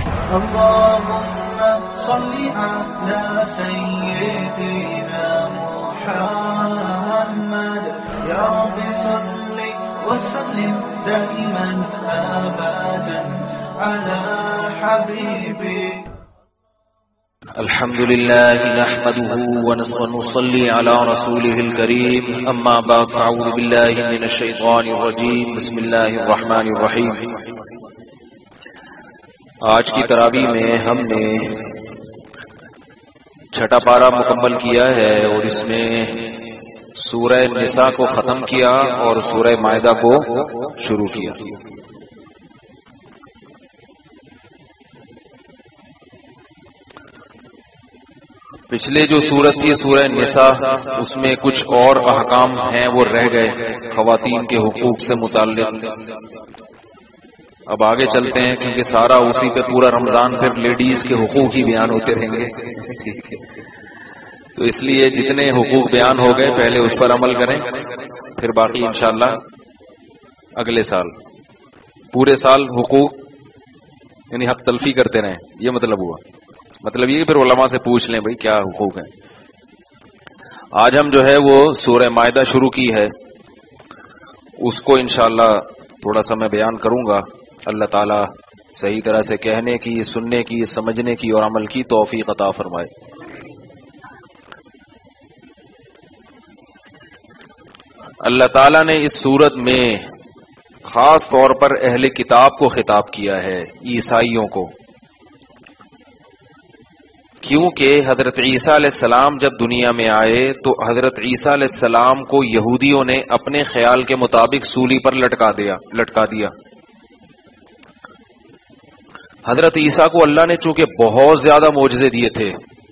اللهم صل على سيدنا محمد يا رب صل وسلم دائما أبدا على حبيبك. الحمد لله نحمده ونصلي على رسوله الكريم اما بعد فاعوذ بالله من الشيطان الرجيم بسم الله الرحمن الرحيم. آج کی تراویح میں ہم نے چھٹا پارہ مکمل کیا ہے اور اس میں سورہ نساء کو ختم کیا اور سورہ مائدہ کو شروع کیا. پچھلے جو سورت تھی سورہ نساء اس میں کچھ اور احکام ہیں وہ رہ گئے خواتین کے حقوق سے متعلق. اب آگے چلتے ہیں کیونکہ سارا اسی پہ پورا رمضان پھر لیڈیز کے حقوق ہی بیان ہوتے رہیں گے. تو اس لیے جتنے حقوق بیان ہو گئے پہلے اس پر عمل کریں, پھر باقی انشاءاللہ اگلے سال پورے سال حقوق یعنی حق تلفی کرتے رہیں. یہ مطلب ہوا, مطلب یہ پھر علماء سے پوچھ لیں بھائی کیا حقوق ہیں. آج ہم جو ہے وہ سورہ مائدہ شروع کی ہے, اس کو انشاءاللہ تھوڑا سا میں بیان کروں گا. اللہ تعالیٰ صحیح طرح سے کہنے کی, سننے کی, سمجھنے کی اور عمل کی توفیق عطا فرمائے. اللہ تعالیٰ نے اس سورت میں خاص طور پر اہل کتاب کو خطاب کیا ہے, عیسائیوں کو, کیونکہ حضرت عیسیٰ علیہ السلام جب دنیا میں آئے تو حضرت عیسیٰ علیہ السلام کو یہودیوں نے اپنے خیال کے مطابق سولی پر لٹکا دیا. حضرت عیسیٰ کو اللہ نے چونکہ بہت زیادہ معجزے دیے تھے,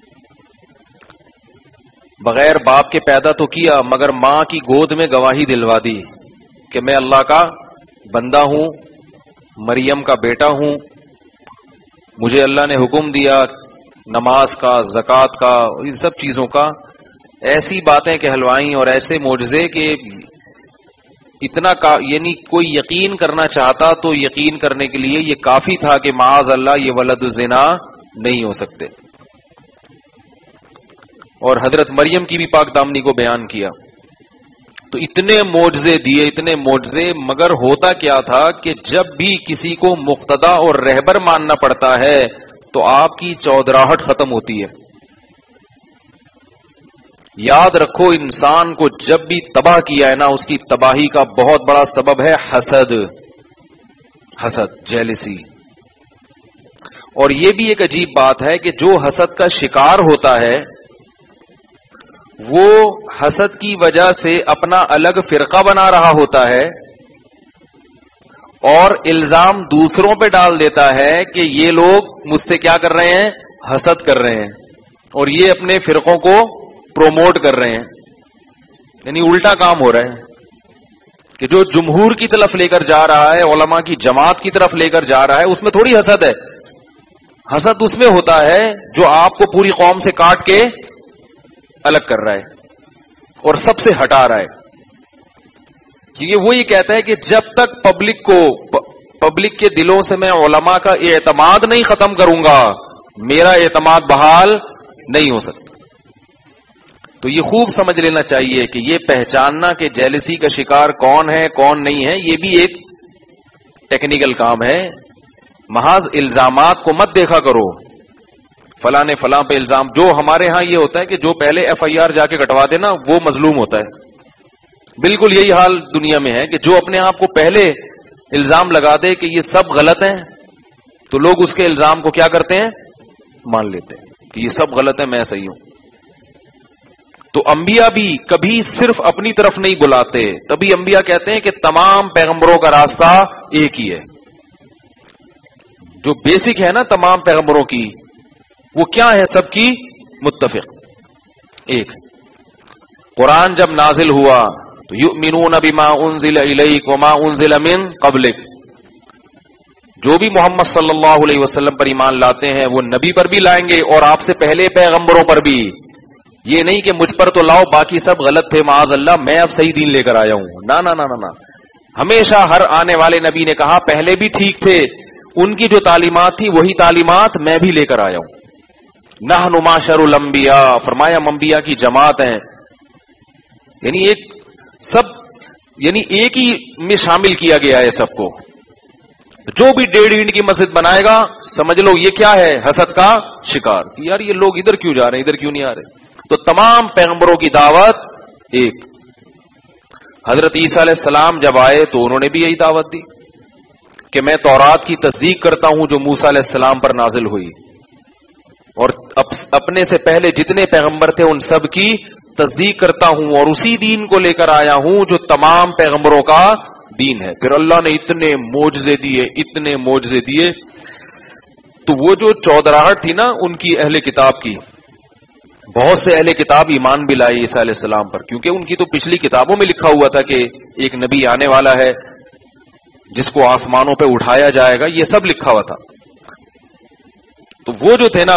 بغیر باپ کے پیدا تو کیا مگر ماں کی گود میں گواہی دلوا دی کہ میں اللہ کا بندہ ہوں, مریم کا بیٹا ہوں. مجھے اللہ نے حکم دیا نماز کا, زکوٰۃ کا, ان سب چیزوں کا. ایسی باتیں کہلوائیں اور ایسے معجزے کہ اتنا یعنی کوئی یقین کرنا چاہتا تو یقین کرنے کے لیے یہ کافی تھا کہ معاذ اللہ یہ ولد الزنا نہیں ہو سکتے. اور حضرت مریم کی بھی پاک دامنی کو بیان کیا. تو اتنے معجزے دیے, اتنے معجزے, مگر ہوتا کیا تھا کہ جب بھی کسی کو مقتدا اور رہبر ماننا پڑتا ہے تو آپ کی چودراہٹ ختم ہوتی ہے. یاد رکھو انسان کو جب بھی تباہ کیا ہے نا, اس کی تباہی کا بہت بڑا سبب ہے حسد, جیلسی. اور یہ بھی ایک عجیب بات ہے کہ جو حسد کا شکار ہوتا ہے وہ حسد کی وجہ سے اپنا الگ فرقہ بنا رہا ہوتا ہے اور الزام دوسروں پہ ڈال دیتا ہے کہ یہ لوگ مجھ سے کیا کر رہے ہیں, حسد کر رہے ہیں, اور یہ اپنے فرقوں کو پروموٹ کر رہے ہیں. یعنی الٹا کام ہو رہا ہے کہ جو جمہور کی طرف لے کر جا رہا ہے, علماء کی جماعت کی طرف لے کر جا رہا ہے, اس میں تھوڑی حسد ہے. حسد اس میں ہوتا ہے جو آپ کو پوری قوم سے کاٹ کے الگ کر رہا ہے اور سب سے ہٹا رہا ہے. کیونکہ وہ یہ کہتا ہے کہ جب تک پبلک کے دلوں سے میں علماء کا اعتماد نہیں ختم کروں گا میرا اعتماد بحال نہیں ہو سکتا. تو یہ خوب سمجھ لینا چاہیے کہ یہ پہچاننا کہ جیلسی کا شکار کون ہے کون نہیں ہے یہ بھی ایک ٹیکنیکل کام ہے. محض الزامات کو مت دیکھا کرو, فلاں نے فلاں پہ الزام. جو ہمارے ہاں یہ ہوتا ہے کہ جو پہلے ایف آئی آر جا کے کٹوا دے نا وہ مظلوم ہوتا ہے. بالکل یہی حال دنیا میں ہے کہ جو اپنے آپ کو پہلے الزام لگا دے کہ یہ سب غلط ہیں تو لوگ اس کے الزام کو کیا کرتے ہیں, مان لیتے ہیں کہ یہ سب غلط ہے میں صحیح ہوں. تو انبیاء بھی کبھی صرف اپنی طرف نہیں بلاتے, تبھی انبیاء کہتے ہیں کہ تمام پیغمبروں کا راستہ ایک ہی ہے. جو بیسک ہے نا تمام پیغمبروں کی وہ کیا ہے, سب کی متفق ایک. قرآن جب نازل ہوا تو یؤمنون بما انزل الیک وما انزل من قبلک, جو بھی محمد صلی اللہ علیہ وسلم پر ایمان لاتے ہیں وہ نبی پر بھی لائیں گے اور آپ سے پہلے پیغمبروں پر بھی. یہ نہیں کہ مجھ پر تو لاؤ باقی سب غلط تھے معاذ اللہ میں اب صحیح دین لے کر آیا ہوں. نہ نہ نہ نہ, ہمیشہ ہر آنے والے نبی نے کہا پہلے بھی ٹھیک تھے ان کی جو تعلیمات تھی وہی تعلیمات میں بھی لے کر آیا ہوں. نحن معشر الانبیاء، فرمایا ہم انبیاء کی جماعت ہیں، یعنی ایک ہی میں شامل کیا گیا ہے سب کو. جو بھی 1.5 اینٹ کی مسجد بنائے گا سمجھ لو یہ کیا ہے؟ حسد کا شکار، کہ یار یہ لوگ ادھر کیوں جا رہے ہیں، ادھر کیوں نہیں آ رہے. تو تمام پیغمبروں کی دعوت ایک. حضرت عیسیٰ علیہ السلام جب آئے تو انہوں نے بھی یہی دعوت دی کہ میں تورات کی تصدیق کرتا ہوں جو موسیٰ علیہ السلام پر نازل ہوئی، اور اپنے سے پہلے جتنے پیغمبر تھے ان سب کی تصدیق کرتا ہوں، اور اسی دین کو لے کر آیا ہوں جو تمام پیغمبروں کا دین ہے. پھر اللہ نے اتنے معجزے دیے. تو وہ جو چودراہٹ تھی نا ان کی اہل کتاب کی، بہت سے اہل کتاب ایمان بھی لائے عیسیٰ علیہ السلام پر، کیونکہ ان کی تو پچھلی کتابوں میں لکھا ہوا تھا کہ ایک نبی آنے والا ہے جس کو آسمانوں پہ اٹھایا جائے گا، یہ سب لکھا ہوا تھا. تو وہ جو تھے نا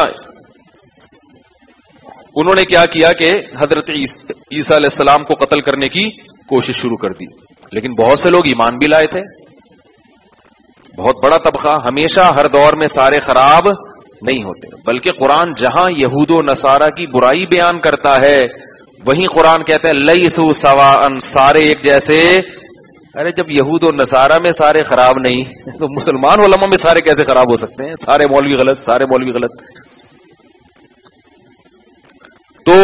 انہوں نے کیا کیا کہ حضرت عیسیٰ علیہ السلام کو قتل کرنے کی کوشش شروع کر دی. لیکن بہت سے لوگ ایمان بھی لائے تھے. بہت بڑا طبقہ. ہمیشہ ہر دور میں سارے خراب نہیں ہوتے، بلکہ قرآن جہاں یہود و نصارہ کی برائی بیان کرتا ہے وہیں قرآن کہتا ہے لیسوا سواء، سارے ایک جیسے. ارے جب یہود و نصارہ میں سارے خراب نہیں تو مسلمان علماء میں سارے کیسے خراب ہو سکتے ہیں؟ سارے مولوی غلط. تو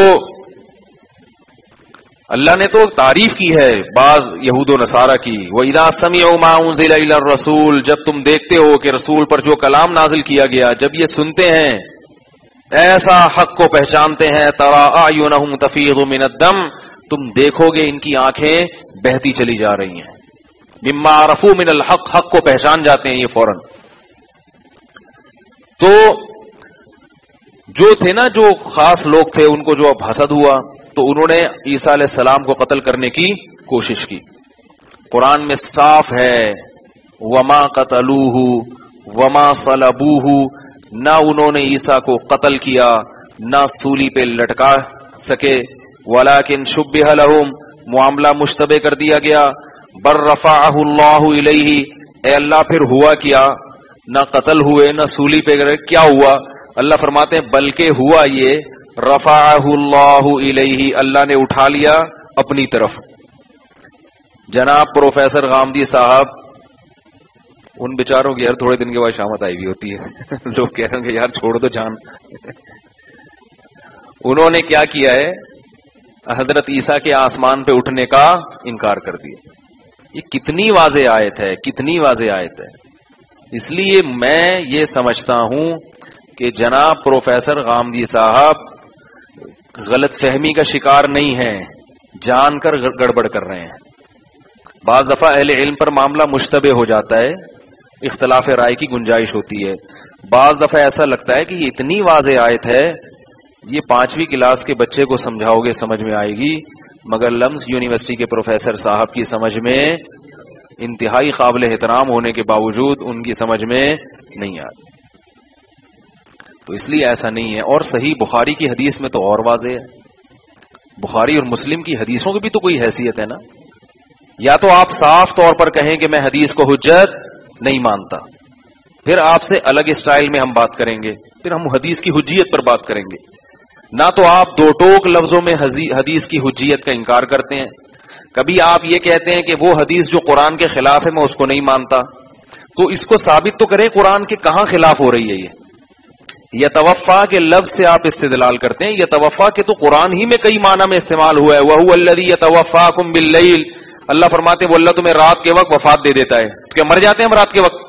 اللہ نے تو تعریف کی ہے بعض یہود و نصارہ کی. وَإِذَا سَمِعُوا مَا أُنزِلَ إِلَى الرَّسُولِ، جب تم دیکھتے ہو کہ رسول پر جو کلام نازل کیا گیا، جب یہ سنتے ہیں ایسا حق کو پہچانتے ہیں، تَرَىٰ أَعْيُنَهُمْ تَفِيضُ مِنَ الدَّمْ، تم دیکھو گے ان کی آنکھیں بہتی چلی جا رہی ہیں. مِمَّا عَرَفُوا مِنَ الْحَقِّ، حق کو پہچان جاتے ہیں یہ فوراً. تو جو تھے نا جو خاص لوگ تھے ان کو جو اب حسد ہوا تو انہوں نے عیسیٰ علیہ السلام کو قتل کرنے کی کوشش کی. قرآن میں صاف ہے وما قتلوہ وما صلبوہ، نہ انہوں نے عیسیٰ کو قتل کیا نہ سولی پہ لٹکا سکے. ولیکن شبہ لہم، معاملہ مشتبہ کر دیا گیا. بر رفعہ اللہ الیہ، اے اللہ پھر ہوا کیا؟ نہ قتل ہوئے نہ سولی پہ گئے، کیا ہوا؟ اللہ فرماتے ہیں بلکہ ہوا یہ رفعہ اللہ الیہ، اللہ نے اٹھا لیا اپنی طرف. جناب پروفیسر غامدی صاحب، ان بیچاروں کی ہر تھوڑے دن کے بعد شامت آئی ہوئی ہوتی ہے لوگ کہہ رہے ہیں کہ یار چھوڑ دو جان. انہوں نے کیا کیا ہے؟ حضرت عیسیٰ کے آسمان پہ اٹھنے کا انکار کر دیا. یہ کتنی واضح آیت ہے، کتنی واضح آیت ہے. اس لیے میں یہ سمجھتا ہوں کہ جناب پروفیسر غامدی صاحب غلط فہمی کا شکار نہیں ہیں، جان کر گڑبڑ کر رہے ہیں. بعض دفعہ اہل علم پر معاملہ مشتبہ ہو جاتا ہے، اختلاف رائے کی گنجائش ہوتی ہے. بعض دفعہ ایسا لگتا ہے کہ یہ اتنی واضح آیت ہے یہ 5ویں کلاس کے بچے کو سمجھاؤ گے سمجھ میں آئے گی، مگر لمس یونیورسٹی کے پروفیسر صاحب کی سمجھ میں انتہائی قابل احترام ہونے کے باوجود ان کی سمجھ میں نہیں آتی. تو اس لیے ایسا نہیں ہے. اور صحیح بخاری کی حدیث میں تو اور واضح ہے. بخاری اور مسلم کی حدیثوں کی بھی تو کوئی حیثیت ہے نا. یا تو آپ صاف طور پر کہیں کہ میں حدیث کو حجت نہیں مانتا، پھر آپ سے الگ اسٹائل میں ہم بات کریں گے، پھر ہم حدیث کی حجیت پر بات کریں گے. نہ تو آپ دو ٹوک لفظوں میں حدیث کی حجیت کا انکار کرتے ہیں، کبھی آپ یہ کہتے ہیں کہ وہ حدیث جو قرآن کے خلاف ہے میں اس کو نہیں مانتا. تو اس کو ثابت تو کریں قرآن کے کہاں خلاف ہو رہی ہے. یہ یتوفا کے لفظ سے آپ استدلال کرتے ہیں. یتوفا کے تو قرآن ہی میں کئی معنی میں استعمال ہوا ہے. وَهُوَ الَّذِي يَتَوَفَّاكُمْ بِاللَّيْلِ، اللہ فرماتے ہیں وہ اللہ تمہیں رات کے وقت وفات دے دیتا ہے. کیا مر جاتے ہیں ہم رات کے وقت؟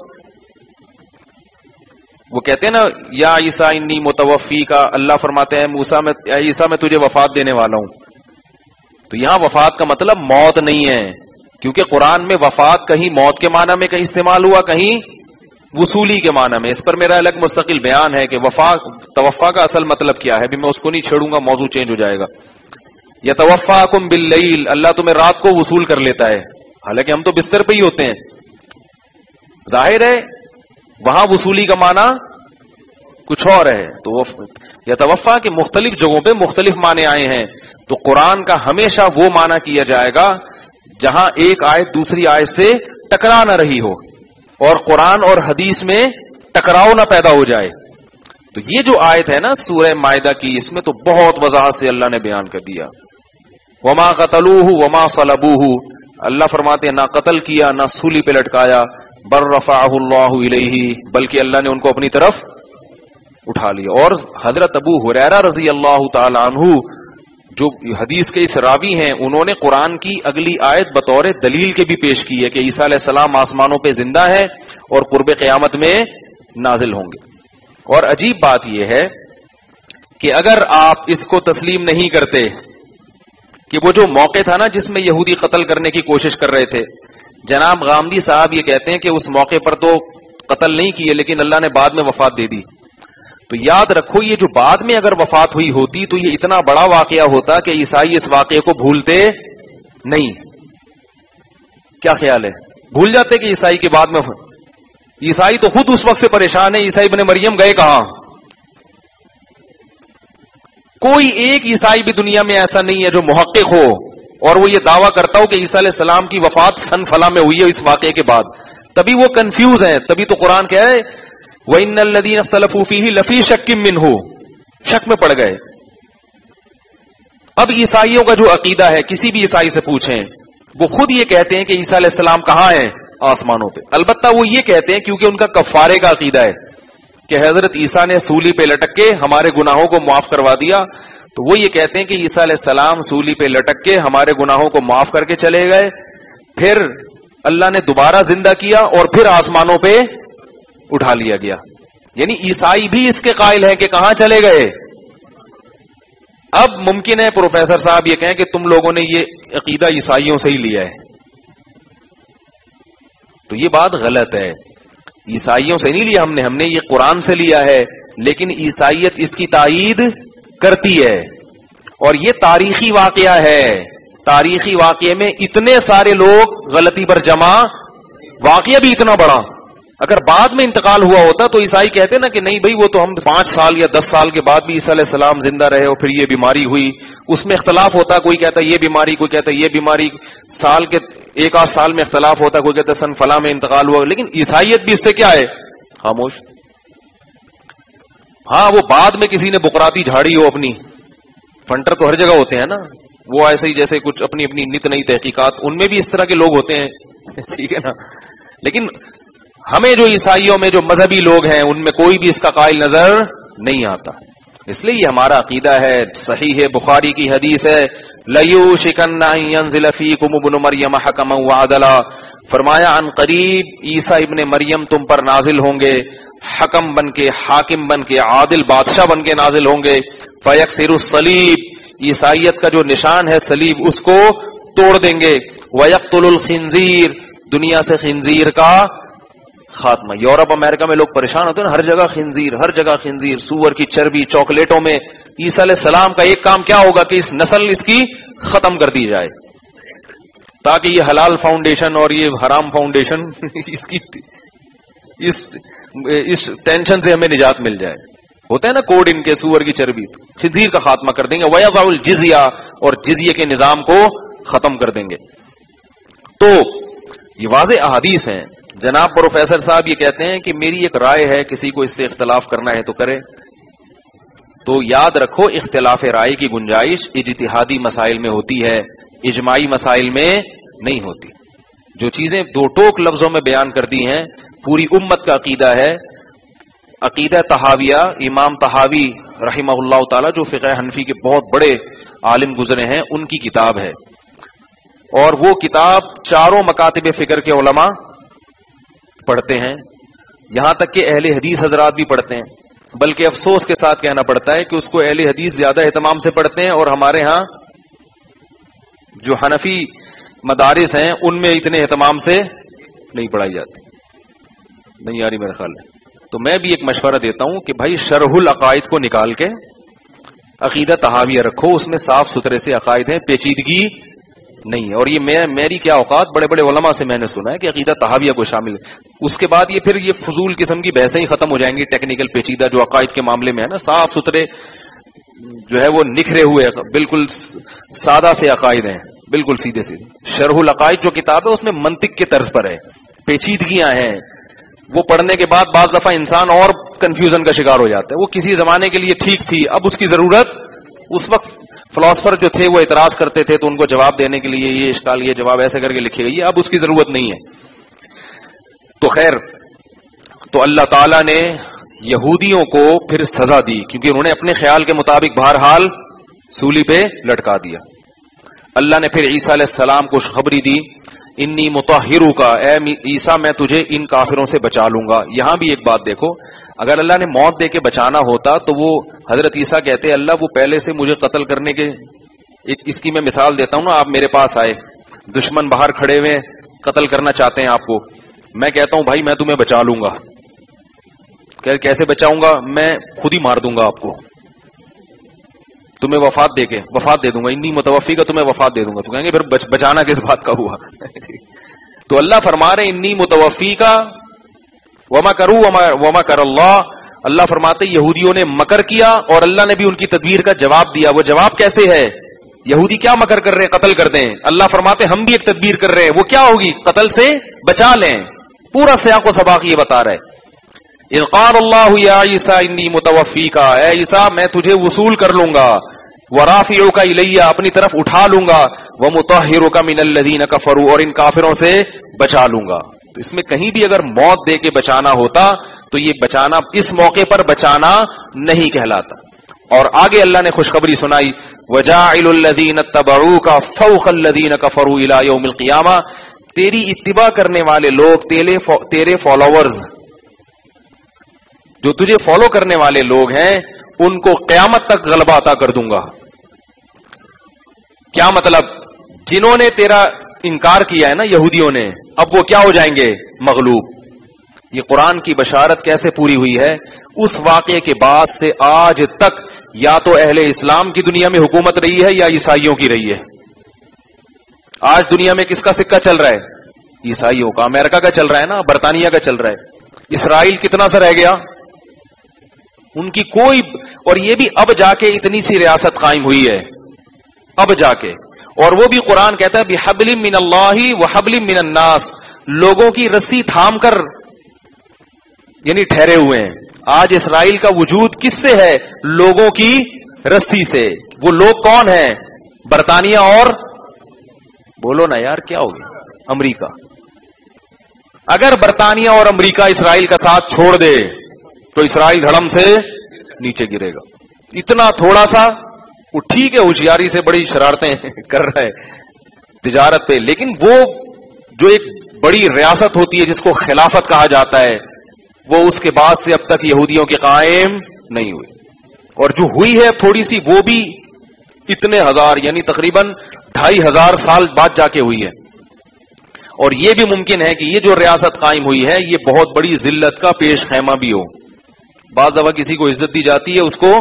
وہ کہتے ہیں نا یا عیسیٰ انی متوفی کا، اللہ فرماتے ہیں موسیٰ میں عیسیٰ میں تجھے وفات دینے والا ہوں. تو یہاں وفات کا مطلب موت نہیں ہے، کیونکہ قرآن میں وفات کہیں موت کے معنی میں کہیں استعمال ہوا، کہیں وصولی کے معنی میں. اس پر میرا الگ مستقل بیان ہے کہ توفا کا اصل مطلب کیا ہے. ابھی میں اس کو نہیں چھیڑوں گا، موضوع چینج ہو جائے گا. یتوفاکم باللیل، اللہ تمہیں رات کو وصول کر لیتا ہے، حالانکہ ہم تو بستر پہ ہی ہوتے ہیں. ظاہر ہے وہاں وصولی کا معنی کچھ اور ہے. تو یتوفا کے مختلف جگہوں پہ مختلف معنی آئے ہیں. تو قرآن کا ہمیشہ وہ معنی کیا جائے گا جہاں ایک آیت دوسری آیت سے ٹکرا نہ رہی ہو. اور قرآن اور حدیث میں ٹکراؤ نہ پیدا ہو جائے. تو یہ جو آیت ہے نا سورہ مائدہ کی، اس میں تو بہت وضاحت سے اللہ نے بیان کر دیا. وما قتلوہ وما صلبوہ، اللہ فرماتے ہیں نہ قتل کیا نہ سولی پہ لٹکایا، بل رفعہ اللہ الیہ، بلکہ اللہ نے ان کو اپنی طرف اٹھا لیا. اور حضرت ابو ہریرہ رضی اللہ تعالی عنہ جو حدیث کے اس راوی ہیں، انہوں نے قرآن کی اگلی آیت بطور دلیل کے بھی پیش کی ہے کہ عیسیٰ علیہ السلام آسمانوں پہ زندہ ہے اور قرب قیامت میں نازل ہوں گے. اور عجیب بات یہ ہے کہ اگر آپ اس کو تسلیم نہیں کرتے کہ وہ جو موقع تھا نا جس میں یہودی قتل کرنے کی کوشش کر رہے تھے، جناب غامدی صاحب یہ کہتے ہیں کہ اس موقع پر تو قتل نہیں کیے لیکن اللہ نے بعد میں وفات دے دی. تو یاد رکھو یہ جو بعد میں اگر وفات ہوئی ہوتی تو یہ اتنا بڑا واقعہ ہوتا کہ عیسائی اس واقعے کو بھولتے نہیں. کیا خیال ہے؟ بھول جاتے کہ عیسائی کے بعد میں عیسائی تو خود اس وقت سے پریشان ہے، عیسائی ابن مریم گئے کہاں؟ کوئی ایک عیسائی بھی دنیا میں ایسا نہیں ہے جو محقق ہو اور وہ یہ دعویٰ کرتا ہو کہ عیسیٰ علیہ السلام کی وفات سن فلاں میں ہوئی ہے اس واقعے کے بعد. تبھی وہ کنفیوز ہیں، تبھی تو قرآن کہہ ہے وَإِنَّ الَّذِينَ اخْتَلَفُوا فِيهِ لَفِي شَكٍّ مِّنْهُ، شک میں پڑ گئے. اب عیسائیوں کا جو عقیدہ ہے کسی بھی عیسائی سے پوچھیں وہ خود یہ کہتے ہیں کہ عیسیٰ علیہ السلام کہاں ہیں؟ آسمانوں پہ. البتہ وہ یہ کہتے ہیں کیونکہ ان کا کفارے کا عقیدہ ہے کہ حضرت عیسیٰ نے سولی پہ لٹک کے ہمارے گناہوں کو معاف کروا دیا، تو وہ یہ کہتے ہیں کہ عیسیٰ علیہ السلام سولی پہ لٹک کے ہمارے گناہوں کو معاف کر کے چلے گئے، پھر اللہ نے دوبارہ زندہ کیا اور پھر آسمانوں پہ اٹھا لیا گیا. یعنی عیسائی بھی اس کے قائل ہیں کہ کہاں چلے گئے. اب ممکن ہے پروفیسر صاحب یہ کہیں کہ تم لوگوں نے یہ عقیدہ عیسائیوں سے ہی لیا ہے، تو یہ بات غلط ہے. عیسائیوں سے نہیں لیا ہم نے یہ قرآن سے لیا ہے، لیکن عیسائیت اس کی تائید کرتی ہے. اور یہ تاریخی واقعہ ہے، تاریخی واقعے میں اتنے سارے لوگ غلطی پر جمع، واقعہ بھی اتنا بڑا. اگر بعد میں انتقال ہوا ہوتا تو عیسائی کہتے نا کہ نہیں بھائی وہ تو ہم 5 سال یا 10 سال کے بعد بھی عیسیٰ علیہ السلام زندہ رہے اور پھر یہ بیماری ہوئی. اس میں اختلاف ہوتا، کوئی کہتا یہ بیماری، کوئی کہتا یہ بیماری، سال کے 1 آدھ سال میں اختلاف ہوتا، کوئی کہتا سن فلاں میں انتقال ہوا. لیکن عیسائیت بھی اس سے کیا ہے؟ خاموش. ہاں وہ بعد میں کسی نے بقراتی جھاڑی ہو اپنی، فنٹر تو ہر جگہ ہوتے ہیں نا، وہ ایسے ہی جیسے کچھ اپنی نت نئی تحقیقات، ان میں بھی اس طرح کے لوگ ہوتے ہیں ٹھیک ہے نا. لیکن ہمیں جو عیسائیوں میں جو مذہبی لوگ ہیں ان میں کوئی بھی اس کا قائل نظر نہیں آتا. اس لیے یہ ہمارا عقیدہ ہے. صحیح بخاری کی حدیث ہے لَيُوشِكَنَّ أَن يَنزِلَ فِيكُمُ ابْنُ مَرْيَمَ حَكَمًا وَعَدْلًا، فرمایا عن قریب عیسیٰ ابن مریم تم پر نازل ہوں گے، حکم بن کے، حاکم بن کے، عادل بادشاہ بن کے نازل ہوں گے. فَيَكْسِرُ الصَّلِيبَ، عیسائیت کا جو نشان ہے صلیب اس کو توڑ دیں گے. وَيَقْتُلُ الْخِنزِيرَ، دنیا سے خنزیر کا خاتمہ. یورپ امریکہ میں لوگ پریشان ہوتے ہیں نا، ہر جگہ خنزیر، ہر جگہ خنزیر، سور کی چربی چاکلیٹوں میں. عیسیٰ علیہ السلام کا ایک کام کیا ہوگا کہ اس نسل اس کی ختم کر دی جائے تاکہ یہ حلال فاؤنڈیشن اور یہ حرام فاؤنڈیشن اس کی اس ٹینشن سے ہمیں نجات مل جائے. ہوتا ہے نا کوڈ ان کے سور کی چربی، خنزیر کا خاتمہ کر دیں گے. وَيَضَعُ الْجِزْيَةَ، اور جزیے کے نظام کو ختم کر دیں گے. تو یہ واضح احادیث ہیں. جناب پروفیسر صاحب یہ کہتے ہیں کہ میری ایک رائے ہے، کسی کو اس سے اختلاف کرنا ہے تو کرے. تو یاد رکھو اختلاف رائے کی گنجائش اجتہادی مسائل میں ہوتی ہے، اجماعی مسائل میں نہیں ہوتی. جو چیزیں 2 ٹوک لفظوں میں بیان کر دی ہیں پوری امت کا عقیدہ ہے. عقیدہ طحاویہ، امام طحاوی رحمہ اللہ تعالی جو فقہ حنفی کے بہت بڑے عالم گزرے ہیں، ان کی کتاب ہے. اور وہ کتاب 4 مکاتب فکر کے علماء پڑھتے ہیں، یہاں تک کہ اہل حدیث حضرات بھی پڑھتے ہیں. بلکہ افسوس کے ساتھ کہنا پڑتا ہے کہ اس کو اہل حدیث زیادہ اہتمام سے پڑھتے ہیں، اور ہمارے ہاں جو حنفی مدارس ہیں ان میں اتنے اہتمام سے نہیں پڑھائی جاتی. نہیں یاری میرا خیال ہے. تو میں بھی ایک مشورہ دیتا ہوں کہ بھائی شرح العقائد کو نکال کے عقیدہ طحاویہ رکھو، اس میں صاف ستھرے سے عقائد ہیں، پیچیدگی نہیں ہے. اور یہ میری کیا اوقات، بڑے بڑے علماء سے میں نے سنا ہے کہ عقیدہ طحاویہ کو شامل ہے. اس کے بعد یہ پھر یہ فضول قسم کی بحثیں ہی ختم ہو جائیں گی. ٹیکنیکل پیچیدہ جو عقائد کے معاملے میں ہے نا، صاف ستھرے جو ہے وہ نکھرے ہوئے بالکل سادہ سے عقائد ہیں، بالکل سیدھے سیدھے. شرح العقائد جو کتاب ہے اس میں منطق کے طرز پر ہے، پیچیدگیاں ہیں. وہ پڑھنے کے بعد بعض دفعہ انسان اور کنفیوژن کا شکار ہو جاتا ہے. وہ کسی زمانے کے لیے ٹھیک تھی, اب اس کی ضرورت, اس وقت فلاسفر جو تھے وہ اعتراض کرتے تھے تو ان کو جواب دینے کے لیے یہ اشکال, یہ جواب ایسے کر کے لکھے گئی, اب اس کی ضرورت نہیں ہے. تو خیر, تو اللہ تعالیٰ نے یہودیوں کو پھر سزا دی کیونکہ انہوں نے اپنے خیال کے مطابق بہرحال سولی پہ لٹکا دیا. اللہ نے پھر عیسیٰ علیہ السلام کو خوشخبری دی, انی مطہرک, اے عیسیٰ میں تجھے ان کافروں سے بچا لوں گا. یہاں بھی ایک بات دیکھو, اگر اللہ نے موت دے کے بچانا ہوتا تو وہ حضرت عیسیٰ کہتے اللہ وہ پہلے سے مجھے قتل کرنے کے, اس کی میں مثال دیتا ہوں نا, آپ میرے پاس آئے, دشمن باہر کھڑے ہوئے قتل کرنا چاہتے ہیں آپ کو, میں کہتا ہوں بھائی میں تمہیں بچا لوں گا, کیسے بچاؤں گا, میں خود ہی مار دوں گا آپ کو, تمہیں وفات دے دوں گا, انی متوفی کا تمہیں وفات دے دوں گا. تو کہیں گے پھر بچانا کس بات کا ہوا. تو اللہ فرما رہے انی متوفی کا وما کر اللہ. اللہ فرماتے یہودیوں نے مکر کیا اور اللہ نے بھی ان کی تدبیر کا جواب دیا. وہ جواب کیسے ہے؟ یہودی کیا مکر کر رہے ہیں, قتل کر دیں. اللہ فرماتے ہم بھی ایک تدبیر کر رہے ہیں, وہ کیا ہوگی, قتل سے بچا لیں. پورا سیاق و سباق یہ بتا رہا ہے. اذ قال اللہ یا عیسیٰ انی متوفیکا, اے عیسیٰ میں تجھے وصول کر لوں گا, ورافعک الیہ اپنی طرف اٹھا لوں گا, ومطہرک من الذین کفروا اور ان کافروں سے بچا لوں گا. تو اس میں کہیں بھی اگر موت دے کے بچانا ہوتا تو یہ بچانا اس موقع پر بچانا نہیں کہلاتا. اور آگے اللہ نے خوشخبری سنائی, وجاعل الذین اتبعوک فوق الذین کفروا الی یوم القیامہ, تیری اتباع کرنے والے لوگ, تیرے فالوورز, جو تجھے فالو کرنے والے لوگ ہیں, ان کو قیامت تک غلبہ عطا کر دوں گا. کیا مطلب؟ جنہوں نے تیرا انکار کیا ہے نا یہودیوں نے, اب وہ کیا ہو جائیں گے, مغلوب. یہ قرآن کی بشارت کیسے پوری ہوئی ہے؟ اس واقعے کے بعد سے آج تک یا تو اہل اسلام کی دنیا میں حکومت رہی ہے یا عیسائیوں کی رہی ہے. آج دنیا میں کس کا سکہ چل رہا ہے؟ عیسائیوں کا. امریکہ کا چل رہا ہے نا, برطانیہ کا چل رہا ہے. اسرائیل کتنا سا رہ گیا, ان کی کوئی, اور یہ بھی اب جا کے اتنی سی ریاست قائم ہوئی ہے, اب جا کے. اور وہ بھی قرآن کہتا ہے بحبل من اللہ وحبل من الناس, لوگوں کی رسی تھام کر یعنی ٹھہرے ہوئے ہیں. آج اسرائیل کا وجود کس سے ہے؟ لوگوں کی رسی سے. وہ لوگ کون ہیں؟ برطانیہ اور, بولو نا یار کیا ہو گیا, امریکہ. اگر برطانیہ اور امریکہ اسرائیل کا ساتھ چھوڑ دے تو اسرائیل دھڑم سے نیچے گرے گا. اتنا تھوڑا سا, وہ ٹھیک ہے ہوشیاری سے بڑی شرارتیں کر رہا ہے تجارت پہ, لیکن وہ جو ایک بڑی ریاست ہوتی ہے جس کو خلافت کہا جاتا ہے, وہ اس کے بعد سے اب تک یہودیوں کے قائم نہیں ہوئی. اور جو ہوئی ہے تھوڑی سی, وہ بھی اتنے ہزار یعنی تقریباً 2500 سال بعد جا کے ہوئی ہے. اور یہ بھی ممکن ہے کہ یہ جو ریاست قائم ہوئی ہے یہ بہت بڑی ذلت کا پیش خیمہ بھی ہو. بعض دفعہ کسی کو عزت دی جاتی ہے اس کو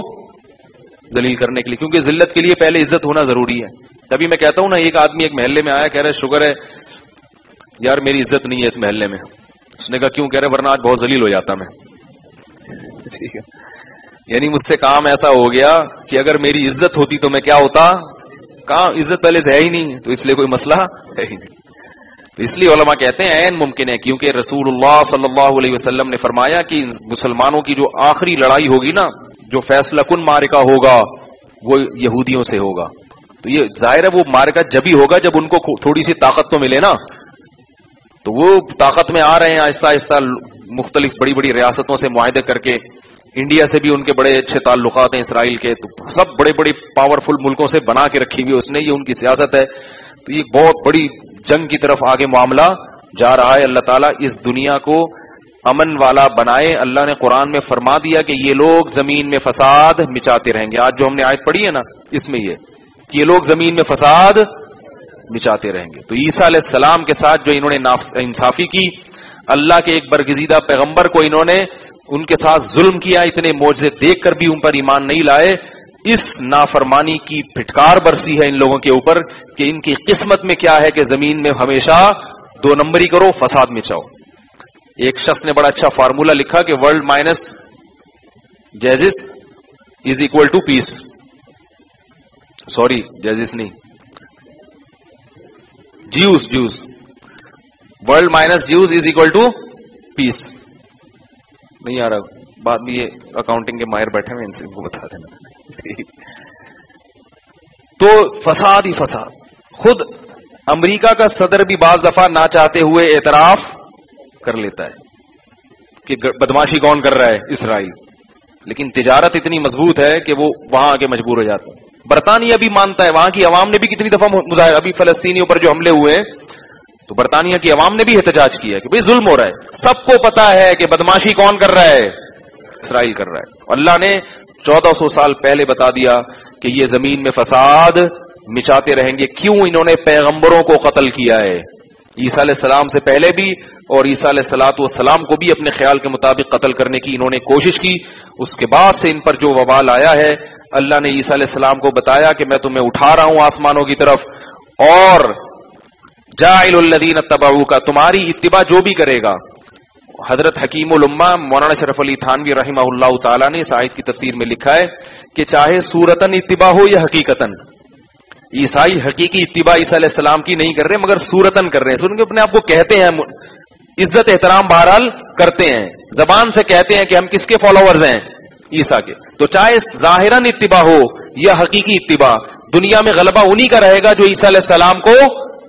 ذلیل کرنے کے لیے, کیونکہ ذلت کے لیے پہلے عزت ہونا ضروری ہے. تبھی میں کہتا ہوں نا, ایک آدمی ایک محلے میں آیا, کہہ رہا ہے شکر ہے یار میری عزت نہیں ہے اس محلے میں. اس نے کہا کیوں؟ کہہ رہے ورنہ آج بہت ذلیل ہو جاتا میں. ٹھیک ہے, یعنی مجھ سے کام ایسا ہو گیا کہ اگر میری عزت ہوتی تو میں کیا ہوتا, کہاں عزت پہلے سے ہے ہی نہیں, تو اس لیے کوئی مسئلہ ہے ہی نہیں. تو اس لیے علماء کہتے ہیں عین ممکن ہے, کیونکہ رسول اللہ صلی اللہ علیہ وسلم نے فرمایا کہ مسلمانوں کی جو آخری لڑائی ہوگی نا, جو فیصلہ کن معرکہ ہوگا وہ یہودیوں سے ہوگا. تو یہ ظاہر ہے وہ معرکہ جب ہی ہوگا جب ان کو تھوڑی سی طاقت تو ملے نا. تو وہ طاقت میں آ رہے ہیں آہستہ آہستہ, مختلف بڑی بڑی ریاستوں سے معاہدے کر کے. انڈیا سے بھی ان کے بڑے اچھے تعلقات ہیں اسرائیل کے, تو سب بڑے بڑے پاورفل ملکوں سے بنا کے رکھی ہوئی اس نے, یہ ان کی سیاست ہے. تو یہ بہت بڑی جنگ کی طرف آگے معاملہ جا رہا ہے. اللہ تعالیٰ اس دنیا کو امن والا بنائے. اللہ نے قرآن میں فرما دیا کہ یہ لوگ زمین میں فساد مچاتے رہیں گے. آج جو ہم نے آیت پڑھی ہے نا, اس میں یہ لوگ زمین میں فساد مچاتے رہیں گے. تو عیسیٰ علیہ السلام کے ساتھ جو انہوں نے انصافی کی, اللہ کے ایک برگزیدہ پیغمبر کو انہوں نے ان کے ساتھ ظلم کیا, اتنے معجزے دیکھ کر بھی ان پر ایمان نہیں لائے. اس نافرمانی کی پھٹکار برسی ہے ان لوگوں کے اوپر کہ ان کی قسمت میں کیا ہے کہ زمین میں ہمیشہ 2 نمبری کرو, فساد مچاؤ. ایک شخص نے بڑا اچھا فارمولا لکھا کہ world minus Jesus is equal to peace. Sorry Jesus نہیں, Jews. World minus Jews is equal to peace. نہیں آ رہا بات بھی، یہ اکاؤنٹنگ کے ماہر بیٹھے ہوئے ان سے کو بتا دینا. تو فساد ہی فساد. خود امریکہ کا صدر بھی بعض دفعہ نہ چاہتے ہوئے اعتراف کر لیتا ہے کہ بدماشی کون کر رہا ہے؟ اسرائیل. لیکن تجارت اتنی مضبوط ہے کہ وہ وہاں آگے مجبور ہو جاتا ہے. برطانیہ بھی مانتا ہے، وہاں کی عوام نے بھی کتنی دفعہ مظاہرہ، ابھی فلسطینیوں پر جو حملے ہوئے تو برطانیہ کی عوام نے بھی احتجاج کیا کہ بھئی ظلم ہو رہا ہے. سب کو پتا ہے کہ بدماشی کون کر رہا ہے؟ اسرائیل کر رہا ہے. اللہ نے 1400 سال پہلے بتا دیا کہ یہ زمین میں فساد مچاتے رہیں گے. کیوں؟ انہوں نے پیغمبروں کو قتل کیا ہے. عیسیٰ علیہ السلام سے پہلے بھی اور عیسیٰ علیہ السلام کو بھی اپنے خیال کے مطابق قتل کرنے کی انہوں نے کوشش کی. اس کے بعد سے ان پر جو وبال آیا ہے، اللہ نے عیسیٰ علیہ السلام کو بتایا کہ میں تمہیں اٹھا رہا ہوں آسمانوں کی طرف، اور جاعل الذین اتبعوک، تمہاری اتباع جو بھی کرے گا. حضرت حکیم الامہ مولانا شرف علی تھانوی رحمہ اللہ تعالیٰ نے اس آیت کی تفسیر میں لکھا ہے کہ چاہے صورتاً اتباع ہو یا حقیقتاً، عیسائی حقیقی اتباع عیسیٰ علیہ السلام کی نہیں کر رہے مگر صورتاً کر رہے ہیں. سن کے اپنے آپ کو کہتے ہیں، عزت احترام بہرحال کرتے ہیں، زبان سے کہتے ہیں کہ ہم کس کے فالوورز ہیں؟ عیسیٰ کے. تو چاہے ظاہراً اتباع ہو یا حقیقی اتباع، دنیا میں غلبہ انہی کا رہے گا جو عیسیٰ علیہ السلام کو،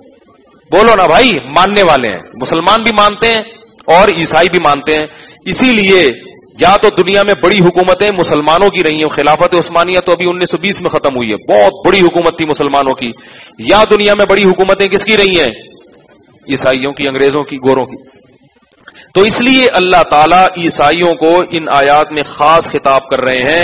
بولو نا بھائی، ماننے والے ہیں. مسلمان بھی مانتے ہیں اور عیسائی بھی مانتے ہیں. اسی لیے یا تو دنیا میں بڑی حکومتیں مسلمانوں کی رہی ہیں، خلافت عثمانیہ تو ابھی 1920 میں ختم ہوئی ہے، بہت بڑی حکومت تھی مسلمانوں کی. یا دنیا میں بڑی حکومتیں کس کی رہی ہیں؟ عیسائیوں کی، انگریزوں کی، گوروں کی. تو اس لیے اللہ تعالیٰ عیسائیوں کو ان آیات میں خاص خطاب کر رہے ہیں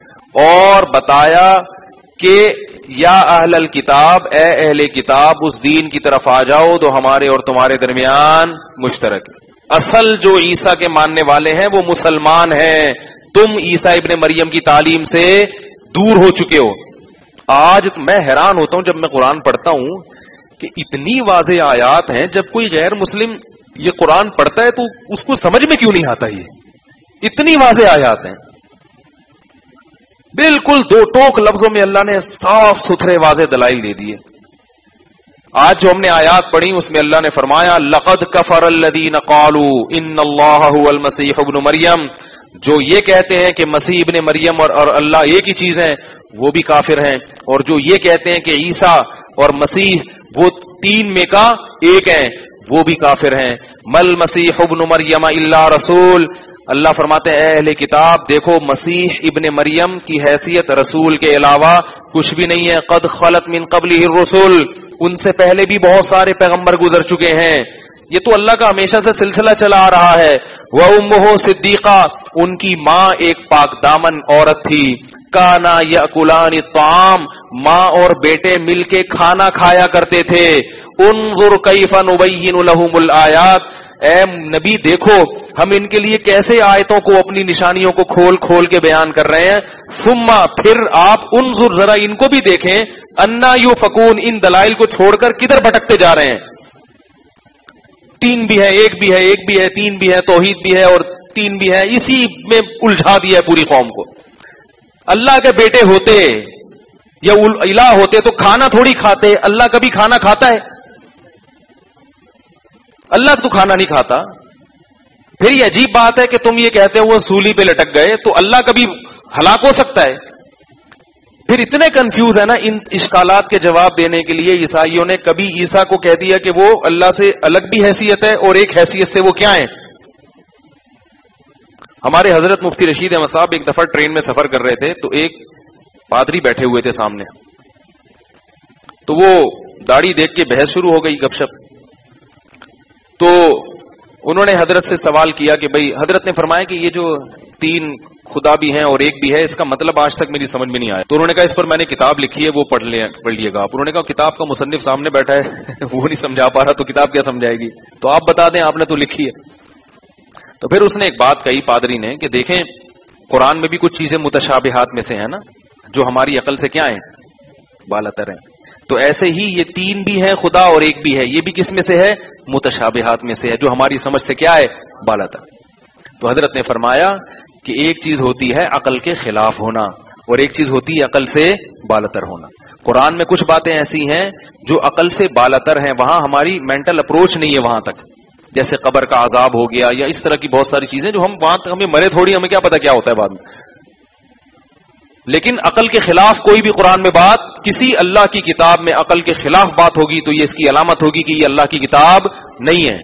اور بتایا کہ یا اہل الکتاب، اے اہل کتاب، اس دین کی طرف آ جاؤ جو ہمارے اور تمہارے درمیان مشترک ہے. اصل جو عیسیٰ کے ماننے والے ہیں وہ مسلمان ہیں. تم عیسیٰ ابن مریم کی تعلیم سے دور ہو چکے ہو. آج میں حیران ہوتا ہوں جب میں قرآن پڑھتا ہوں کہ اتنی واضح آیات ہیں، جب کوئی غیر مسلم یہ قرآن پڑھتا ہے تو اس کو سمجھ میں کیوں نہیں آتا؟ یہ اتنی واضح آیات ہیں، بالکل دو ٹوک لفظوں میں اللہ نے صاف ستھرے واضح دلائل دے دیے. آج جو ہم نے آیات پڑھی اس میں اللہ نے فرمایا لقد کفر الذین قالوا ان اللہ هو المسیح ابن مریم، جو یہ کہتے ہیں کہ مسیح ابن مریم اور اللہ ایک ہی چیز ہیں وہ بھی کافر ہیں، اور جو یہ کہتے ہیں کہ عیسیٰ اور مسیح وہ تین میں کا ایک ہیں وہ بھی کافر ہیں. مل مسیح ابن مریم الا رسول، اللہ فرماتے ہیں اے اہل کتاب دیکھو مسیح ابن مریم کی حیثیت رسول کے علاوہ کچھ بھی نہیں ہے. قد خلت من قبلہ الرسل، ان سے پہلے بھی بہت سارے پیغمبر گزر چکے ہیں. یہ تو اللہ کا ہمیشہ سے سلسلہ چلا آ رہا ہے. وَأُمُّهُ صِدِّيقَةٌ، ان کی ماں ایک پاک دامن عورت تھی. کانا یأکلان الطعام، ماں اور بیٹے مل کے کھانا کھایا کرتے تھے. انظر کیف نبین لہم الآیات، اے نبی دیکھو ہم ان کے لیے کیسے آیتوں کو، اپنی نشانیوں کو کھول کھول کے بیان کر رہے ہیں. ثم پھر آپ انظر ذرا ان کو بھی دیکھیں، انا یؤفکون، ان دلائل کو چھوڑ کر کدھر بھٹکتے جا رہے ہیں. تین بھی ہے، ایک بھی ہے، ایک بھی ہے، تین بھی ہے، توحید بھی ہے اور تین بھی ہے، اسی میں الجھا دیا ہے پوری قوم کو. اللہ کے بیٹے ہوتے یا الہ ہوتے تو کھانا تھوڑی کھاتے. اللہ کبھی کھانا کھاتا ہے؟ اللہ تو کھانا نہیں کھاتا. پھر یہ عجیب بات ہے کہ تم یہ کہتے ہو وہ سولی پہ لٹک گئے، تو اللہ کبھی ہلاک ہو سکتا ہے؟ پھر اتنے کنفیوز ہے نا. ان اشکالات کے جواب دینے کے لیے عیسائیوں نے کبھی عیسیٰ کو کہہ دیا کہ وہ اللہ سے الگ بھی حیثیت ہے اور ایک حیثیت سے وہ کیا ہیں. ہمارے حضرت مفتی رشید احمد صاحب ایک دفعہ ٹرین میں سفر کر رہے تھے تو ایک پادری بیٹھے ہوئے تھے سامنے، تو وہ داڑھی دیکھ کے بحث شروع ہو گئی، گپ شپ. تو انہوں نے حضرت سے سوال کیا کہ بھئی، حضرت نے فرمایا کہ یہ جو تین خدا بھی ہیں اور ایک بھی ہے، اس کا مطلب آج تک میری سمجھ میں نہیں آیا. تو انہوں نے کہا اس پر میں نے کتاب لکھی ہے، وہ پڑھ لیے گا آپ. انہوں نے کہا کتاب کا مصنف سامنے بیٹھا ہے وہ نہیں سمجھا پا رہا تو کتاب کیا سمجھائے گی، تو آپ بتا دیں، آپ نے تو لکھی ہے. تو پھر اس نے ایک بات کہی پادری نے کہ دیکھیں قرآن میں بھی کچھ چیزیں متشابہات میں سے ہیں نا، جو ہماری عقل سے کیا ہیں، بالاتر ہیں. تو ایسے ہی یہ تین بھی ہے خدا اور ایک بھی ہے، یہ بھی کس میں سے ہے، متشابہات میں سے ہے، جو ہماری سمجھ سے کیا ہے، بالاتر. تو حضرت نے فرمایا کہ ایک چیز ہوتی ہے عقل کے خلاف ہونا اور ایک چیز ہوتی ہے عقل سے بالاتر ہونا. قرآن میں کچھ باتیں ایسی ہیں جو عقل سے بالاتر ہیں، وہاں ہماری مینٹل اپروچ نہیں ہے وہاں تک. جیسے قبر کا عذاب ہو گیا یا اس طرح کی بہت ساری چیزیں جو ہم وہاں ہمیں مرے تھوڑی، ہمیں کیا پتا کیا ہوتا ہے بعد میں. لیکن عقل کے خلاف کوئی بھی قرآن میں بات، کسی اللہ کی کتاب میں عقل کے خلاف بات ہوگی تو یہ اس کی علامت ہوگی کہ یہ اللہ کی کتاب نہیں ہے،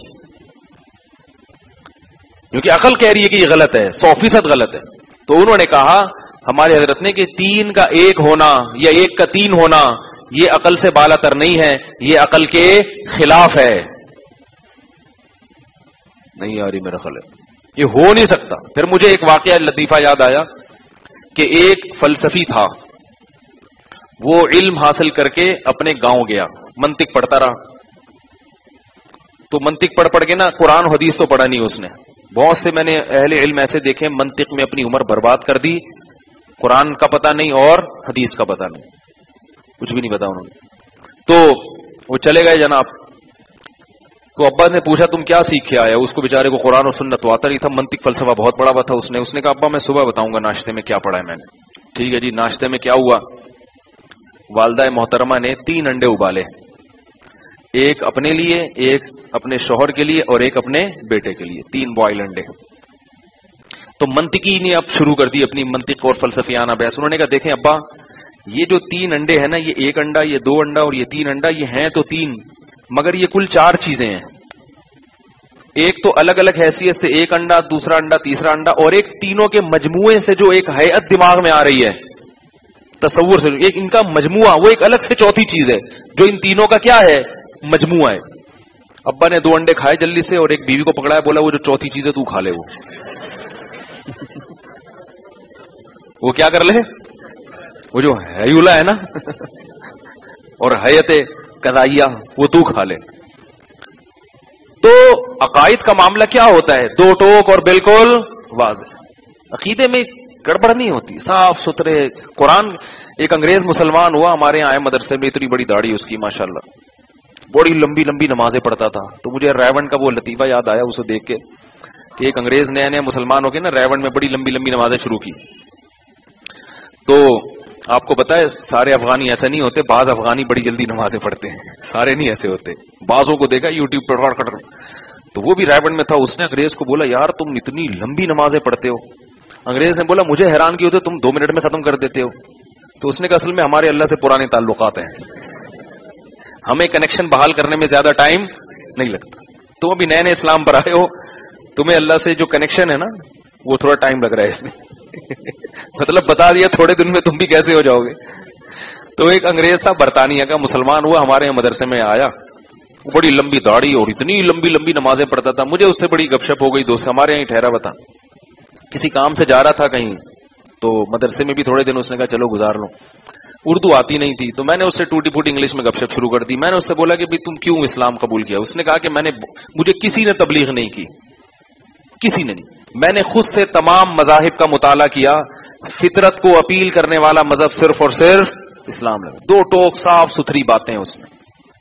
کیونکہ عقل کہہ رہی ہے کہ یہ غلط ہے، 100% غلط ہے. تو انہوں نے کہا ہمارے حضرت نے کہ 3 کا 1 ہونا یا 1 کا 3 ہونا یہ عقل سے بالا تر نہیں ہے، یہ عقل کے خلاف ہے. نہیں آ رہی میرا خیال ہے یہ ہو نہیں سکتا. پھر مجھے ایک واقعہ لطیفہ یاد آیا کہ ایک فلسفی تھا، وہ علم حاصل کر کے اپنے گاؤں گیا، منطق پڑھتا رہا. تو منطق پڑھ کے نا قرآن حدیث تو پڑھا نہیں اس نے. بہت سے میں نے اہل علم ایسے دیکھے منطق میں اپنی عمر برباد کر دی، قرآن کا پتہ نہیں اور حدیث کا پتہ نہیں، کچھ بھی نہیں پتا انہوں نے. تو وہ چلے گئے جناب. تو ابا نے پوچھا تم کیا سیکھ کے آیا؟ اس کو بیچارے کو قرآن اور سنت تو آتا نہیں تھا، منطق فلسفہ بہت پڑا ہوا تھا اس نے کہا ابا میں صبح بتاؤں گا ناشتے میں کیا پڑھا ہے میں نے. ٹھیک ہے جی. ناشتے میں کیا ہوا؟ والدہ محترمہ نے 3 انڈے ابالے، ایک اپنے لیے، ایک اپنے شوہر کے لیے اور ایک اپنے بیٹے کے لیے، 3 بوائل انڈے. تو منطقی نے اب شروع کر دی اپنی منطق اور فلسفیانہ بحث. انہوں نے کہا دیکھیں ابا یہ جو 3 انڈے ہیں نا، یہ 1 انڈا، یہ 2 انڈا اور یہ 3 انڈا، یہ ہیں تو 3 مگر یہ کل 4 چیزیں ہیں. ایک تو الگ الگ حیثیت سے 1 انڈا، دوسرا انڈا، تیسرا انڈا، اور ایک تینوں کے مجموعے سے جو ایک ہیئت دماغ میں آ رہی ہے تصور سے، ایک ان کا مجموعہ، وہ ایک الگ سے چوتھی چیز ہے جو ان تینوں کا کیا ہے؟ مجموعہ ہے. ابا نے 2 انڈے کھائے جلدی سے اور ایک بیوی کو پکڑایا، بولا وہ جو چوتھی چیز ہے تو کھا لے. وہ کیا کر لے؟ وہ جو ہیولا ہے نا اور حیت قضائیہ وہ تو کھا لے. تو عقائد کا معاملہ کیا ہوتا ہے؟ 2 ٹوک اور بالکل واضح. عقیدے میں گڑبڑ نہیں ہوتی، صاف ستھرے. قرآن ایک انگریز مسلمان ہوا ہمارے یہاں آئے مدرسے میں، اتنی بڑی داڑھی اس کی ماشاءاللہ، بڑی لمبی لمبی نمازیں پڑھتا تھا. تو مجھے ریونڈ کا وہ لطیفہ یاد آیا اسے دیکھ کے کہ ایک انگریز نئے نئے مسلمان ہو کے نا ریونڈ میں بڑی لمبی لمبی نمازیں شروع کی. تو آپ کو پتا ہے سارے افغانی ایسا نہیں ہوتے، بعض افغانی بڑی جلدی نمازیں پڑھتے ہیں، سارے نہیں ایسے ہوتے. بعضوں کو دیکھا یوٹیوب پر تو وہ بھی رائبنڈ میں تھا. اس نے انگریز کو بولا یار تم اتنی لمبی نمازیں پڑھتے ہو. انگریز نے بولا مجھے حیران کی ہوتے تم 2 منٹ میں ختم کر دیتے ہو. تو اس نے کہا اصل میں ہمارے اللہ سے پرانے تعلقات ہیں، ہمیں کنیکشن بحال کرنے میں زیادہ ٹائم نہیں لگتا. تم ابھی نئے نئے اسلام پر آئے ہو، تمہیں اللہ سے جو کنیکشن ہے نا وہ تھوڑا ٹائم لگ رہا ہے اس میں. مطلب بتا دیا تھوڑے دن میں تم بھی کیسے ہو جاؤ گے. تو ایک انگریز تھا برطانیہ کا، مسلمان ہوا، ہمارے یہاں مدرسے میں آیا، بڑی لمبی داڑھی اور اتنی لمبی لمبی نمازیں پڑھتا تھا. مجھے اس سے بڑی گپ شپ ہو گئی. دوست ہمارے یہیں ٹھہرا ہوا تھا، کسی کام سے جا رہا تھا کہیں، تو مدرسے میں بھی تھوڑے دن اس نے کہا چلو گزار لو. اردو آتی نہیں تھی تو میں نے اس سے ٹوٹی پھوٹی انگلش میں گپ شپ شروع کر دی. میں نے اس سے بولا کہ تم کیوں اسلام قبول کیا؟ اس نے کہا کہ مجھے کسی نے تبلیغ نہیں کی، کسی نے نہیں. میں نے خود سے تمام مذاہب کا مطالعہ کیا، فطرت کو اپیل کرنے والا مذہب صرف اور صرف اسلام ہے. 2 ٹوک صاف ستھری باتیں اس میں،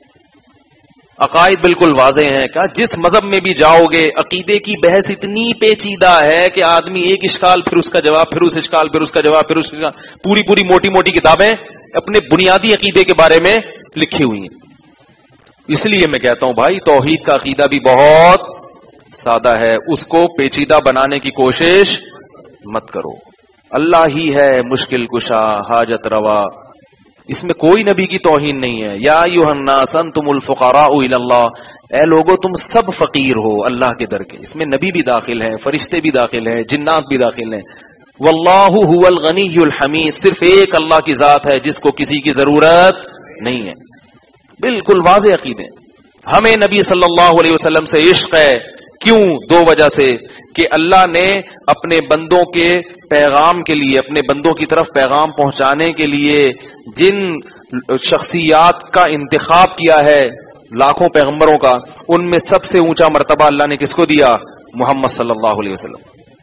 عقائد بالکل واضح ہیں. کہا جس مذہب میں بھی جاؤ گے عقیدے کی بحث اتنی پیچیدہ ہے کہ آدمی ایک اشکال پھر اس کا جواب، پھر اس اشکال پھر اس کا جواب، پھر اس کا پوری موٹی موٹی کتابیں اپنے بنیادی عقیدے کے بارے میں لکھی ہوئی ہیں. اس لیے میں کہتا ہوں بھائی توحید کا عقیدہ بھی بہت سادہ ہے، اس کو پیچیدہ بنانے کی کوشش مت کرو. اللہ ہی ہے مشکل کشا حاجت روا، اس میں کوئی نبی کی توہین نہیں ہے. یا ایھا الناس انتم الفقراء الی اللہ، اے لوگو تم سب فقیر ہو اللہ کے در کے. اس میں نبی بھی داخل ہے، فرشتے بھی داخل ہیں، جنات بھی داخل ہیں. واللہ هو الغنی الحمید، صرف ایک اللہ کی ذات ہے جس کو کسی کی ضرورت نہیں ہے. بالکل واضح عقیدے. ہمیں نبی صلی اللہ علیہ وسلم سے عشق ہے. کیوں؟ 2 وجہ سے کہ اللہ نے اپنے بندوں کے پیغام کے لیے، اپنے بندوں کی طرف پیغام پہنچانے کے لیے جن شخصیات کا انتخاب کیا ہے، لاکھوں پیغمبروں کا، ان میں سب سے اونچا مرتبہ اللہ نے کس کو دیا؟ محمد صلی اللہ علیہ وسلم.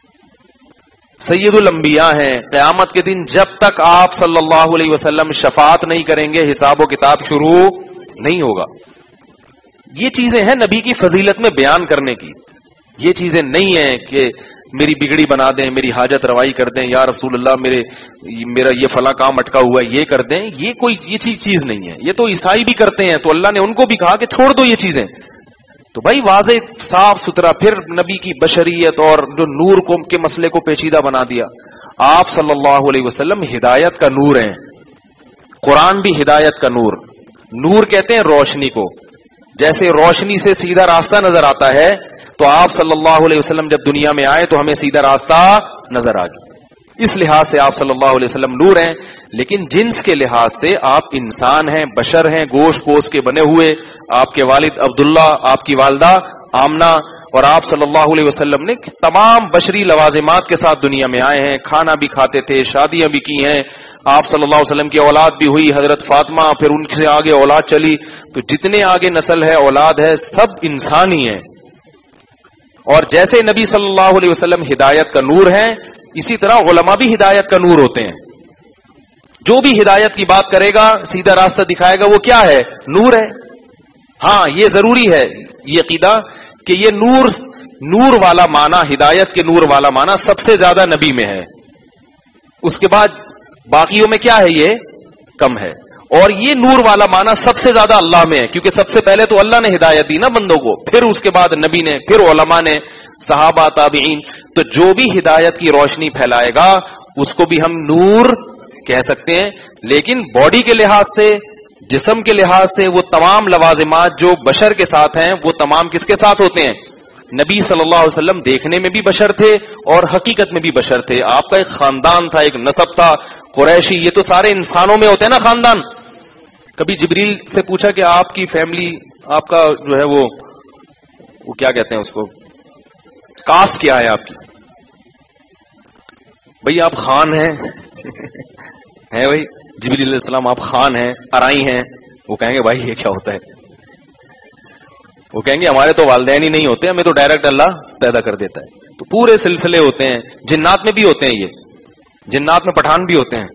سید الانبیاء ہیں. قیامت کے دن جب تک آپ صلی اللہ علیہ وسلم شفاعت نہیں کریں گے حساب و کتاب شروع نہیں ہوگا. یہ چیزیں ہیں نبی کی فضیلت میں بیان کرنے کی. یہ چیزیں نہیں ہیں کہ میری بگڑی بنا دیں، میری حاجت روائی کر دیں، یا رسول اللہ میرا یہ فلاں کام اٹکا ہوا ہے یہ کر دیں. یہ چیز نہیں ہے. یہ تو عیسائی بھی کرتے ہیں، تو اللہ نے ان کو بھی کہا کہ چھوڑ دو یہ چیزیں. تو بھائی واضح صاف ستھرا پھر نبی کی بشریت اور جو نور کو کے مسئلے کو پیچیدہ بنا دیا. آپ صلی اللہ علیہ وسلم ہدایت کا نور ہیں. قرآن بھی ہدایت کا نور. نور کہتے ہیں روشنی کو. جیسے روشنی سے سیدھا راستہ نظر آتا ہے تو آپ صلی اللہ علیہ وسلم جب دنیا میں آئے تو ہمیں سیدھا راستہ نظر آ گیا. اس لحاظ سے آپ صلی اللہ علیہ وسلم نور ہیں. لیکن جنس کے لحاظ سے آپ انسان ہیں, بشر ہیں, گوشت پوست کے بنے ہوئے. آپ کے والد عبداللہ, آپ کی والدہ آمنہ, اور آپ صلی اللہ علیہ وسلم نے تمام بشری لوازمات کے ساتھ دنیا میں آئے ہیں. کھانا بھی کھاتے تھے, شادیاں بھی کی ہیں. آپ صلی اللہ علیہ وسلم کی اولاد بھی ہوئی, حضرت فاطمہ, پھر ان سے آگے اولاد چلی. تو جتنے آگے نسل ہے, اولاد ہے, سب انسان ہی ہیں. اور جیسے نبی صلی اللہ علیہ وسلم ہدایت کا نور ہیں, اسی طرح علماء بھی ہدایت کا نور ہوتے ہیں. جو بھی ہدایت کی بات کرے گا, سیدھا راستہ دکھائے گا, وہ کیا ہے؟ نور ہے. ہاں یہ ضروری ہے یہ عقیدہ کہ یہ نور والا معنی, ہدایت کے نور والا معنی سب سے زیادہ نبی میں ہے. اس کے بعد باقیوں میں کیا ہے؟ یہ کم ہے. اور یہ نور والا معنی سب سے زیادہ اللہ میں ہے, کیونکہ سب سے پہلے تو اللہ نے ہدایت دی نا بندوں کو, پھر اس کے بعد نبی نے, پھر علماء نے, صحابہ, تابعین. تو جو بھی ہدایت کی روشنی پھیلائے گا اس کو بھی ہم نور کہہ سکتے ہیں. لیکن باڈی کے لحاظ سے, جسم کے لحاظ سے, وہ تمام لوازمات جو بشر کے ساتھ ہیں وہ تمام کس کے ساتھ ہوتے ہیں؟ نبی صلی اللہ علیہ وسلم دیکھنے میں بھی بشر تھے اور حقیقت میں بھی بشر تھے. آپ کا ایک خاندان تھا, ایک نسب تھا قریشی. یہ تو سارے انسانوں میں ہوتے ہیں نا خاندان. کبھی جبریل سے پوچھا کہ آپ کی فیملی, آپ کا جو ہے وہ کیا کہتے ہیں اس کو, کاسٹ کیا ہے آپ کی؟ بھئی آپ خان ہیں ہیں بھئی جبریل علیہ السلام, آپ خان ہیں, ارائی ہیں. وہ کہیں گے بھائی یہ کیا ہوتا ہے؟ وہ کہیں گے ہمارے تو والدین ہی نہیں ہوتے, ہمیں تو ڈائریکٹ اللہ پیدا کر دیتا ہے. تو پورے سلسلے ہوتے ہیں. جنات میں بھی ہوتے ہیں, یہ جنات میں پٹھان بھی ہوتے ہیں,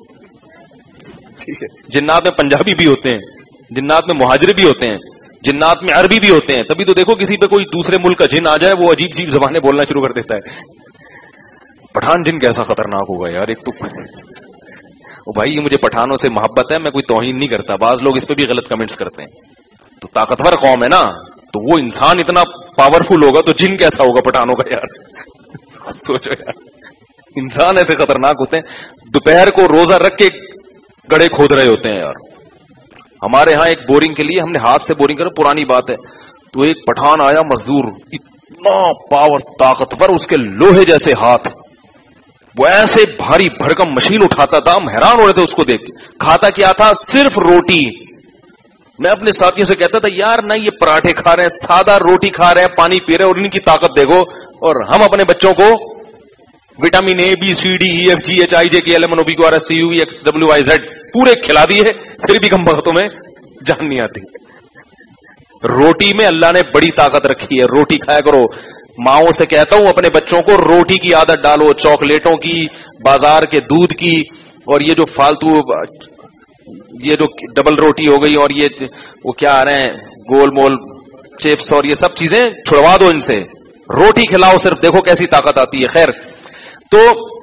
جنات میں پنجابی بھی ہوتے ہیں, جنات میں مہاجر بھی ہوتے ہیں, جنات میں عربی بھی ہوتے ہیں. تبھی تو دیکھو کسی پہ کوئی دوسرے ملک کا جن آ جائے وہ عجیب عجیب زبانیں بولنا شروع کر دیتا ہے. پٹھان جن کیسا خطرناک ہوگا یار. ایک تو بھائی یہ مجھے پٹھانوں سے محبت ہے, میں کوئی توہین نہیں کرتا. بعض لوگ اس پہ بھی غلط کمنٹس کرتے ہیں. تو طاقتور قوم ہے نا, تو وہ انسان اتنا پاورفل ہوگا تو جن کیسا ہوگا پٹھانوں کا یار. سوچو یار, انسان ایسے خطرناک ہوتے ہیں. دوپہر کو روزہ رکھ کے گڑھے کھود رہے ہوتے ہیں یار. ہمارے ہاں ایک بورنگ کے لیے ہم نے ہاتھ سے بورنگ کرا, پرانی بات ہے. تو ایک پٹھان آیا مزدور, اتنا پاور طاقتور, اس کے لوہے جیسے ہاتھ, وہ ایسے بھاری بھرکم مشین اٹھاتا تھا, ہم حیران ہو رہے تھے اس کو دیکھ کے. کھاتا کیا تھا؟ صرف روٹی. میں اپنے ساتھیوں سے کہتا تھا یار نہیں یہ پراٹھے کھا رہے ہیں, سادہ روٹی کھا رہے ہیں, پانی پی رہے ہیں, اور ان کی طاقت دیکھو. اور ہم اپنے بچوں کو vitamin A, B, C, D, E, F, G, H, I, J, K, L, M, N, O, P, Q, R, S, T, U, V, X, W, I, Z پورے کھلا دیے, پھر بھی کم وقتوں میں جان نہیں آتی. روٹی میں اللہ نے بڑی طاقت رکھی ہے. روٹی کھایا کرو. ماؤں سے کہتا ہوں اپنے بچوں کو روٹی کی عادت ڈالو, چاکلیٹوں کی, بازار کے دودھ کی, اور یہ جو فالتو یہ جو ڈبل روٹی ہو گئی اور یہ وہ کیا آ رہے ہیں گول مول چپس اور یہ سب چیزیں چھڑوا دو ان سے. روٹی کھلاؤ صرف, دیکھو کیسی طاقت آتی ہے. خیر, تو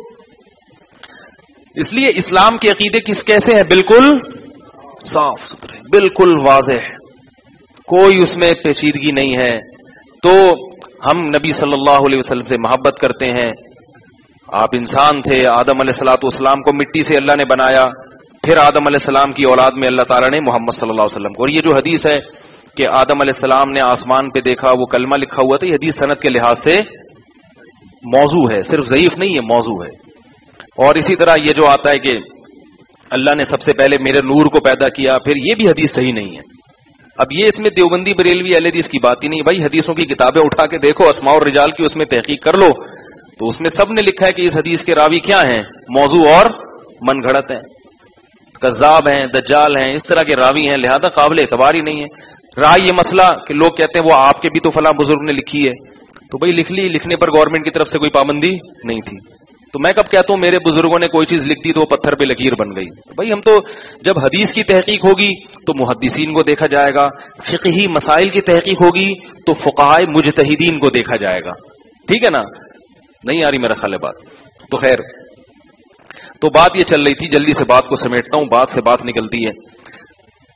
اس لیے اسلام کے عقیدے کیسے ہیں؟ بالکل صاف ستھرے, بالکل واضح, کوئی اس میں پیچیدگی نہیں ہے. تو ہم نبی صلی اللہ علیہ وسلم سے محبت کرتے ہیں. آپ انسان تھے, آدم علیہ الصلوۃ والسلام کو مٹی سے اللہ نے بنایا, پھر آدم علیہ السلام کی اولاد میں اللہ تعالیٰ نے محمد صلی اللہ علیہ وسلم کو. اور یہ جو حدیث ہے کہ آدم علیہ السلام نے آسمان پہ دیکھا, وہ کلمہ لکھا ہوا تھا, یہ حدیث سند کے لحاظ سے موضوع ہے, صرف ضعیف نہیں ہے, موضوع ہے. اور اسی طرح یہ جو آتا ہے کہ اللہ نے سب سے پہلے میرے نور کو پیدا کیا, پھر یہ بھی حدیث صحیح نہیں ہے. اب یہ اس میں دیوبندی بریلوی اہل حدیث کی بات ہی نہیں. بھائی حدیثوں کی کتابیں اٹھا کے دیکھو, اسماء الرجال کی, اس میں تحقیق کر لو, تو اس میں سب نے لکھا ہے کہ اس حدیث کے راوی کیا ہیں؟ موضوع اور من گھڑت ہیں, کذاب ہیں, دجال ہیں, اس طرح کے راوی ہیں, لہذا قابل اعتبار ہی نہیں ہے. رہا یہ مسئلہ کہ لوگ کہتے ہیں وہ آپ کے بھی تو فلاں بزرگ نے لکھی ہے, تو بھائی لکھ لی, لکھنے پر گورنمنٹ کی طرف سے کوئی پابندی نہیں تھی. تو میں کب کہتا ہوں میرے بزرگوں نے کوئی چیز لکھ دی تو وہ پتھر پہ لکیر بن گئی. بھائی ہم تو جب حدیث کی تحقیق ہوگی تو محدثین کو دیکھا جائے گا, فقہی مسائل کی تحقیق ہوگی تو فقہائے مجتہدین کو دیکھا جائے گا. ٹھیک ہے نا؟ نہیں آ رہی میرا خیال ہے بات. تو خیر, تو بات یہ چل رہی تھی, جلدی سے بات کو سمیٹتا ہوں, بات سے بات نکلتی ہے.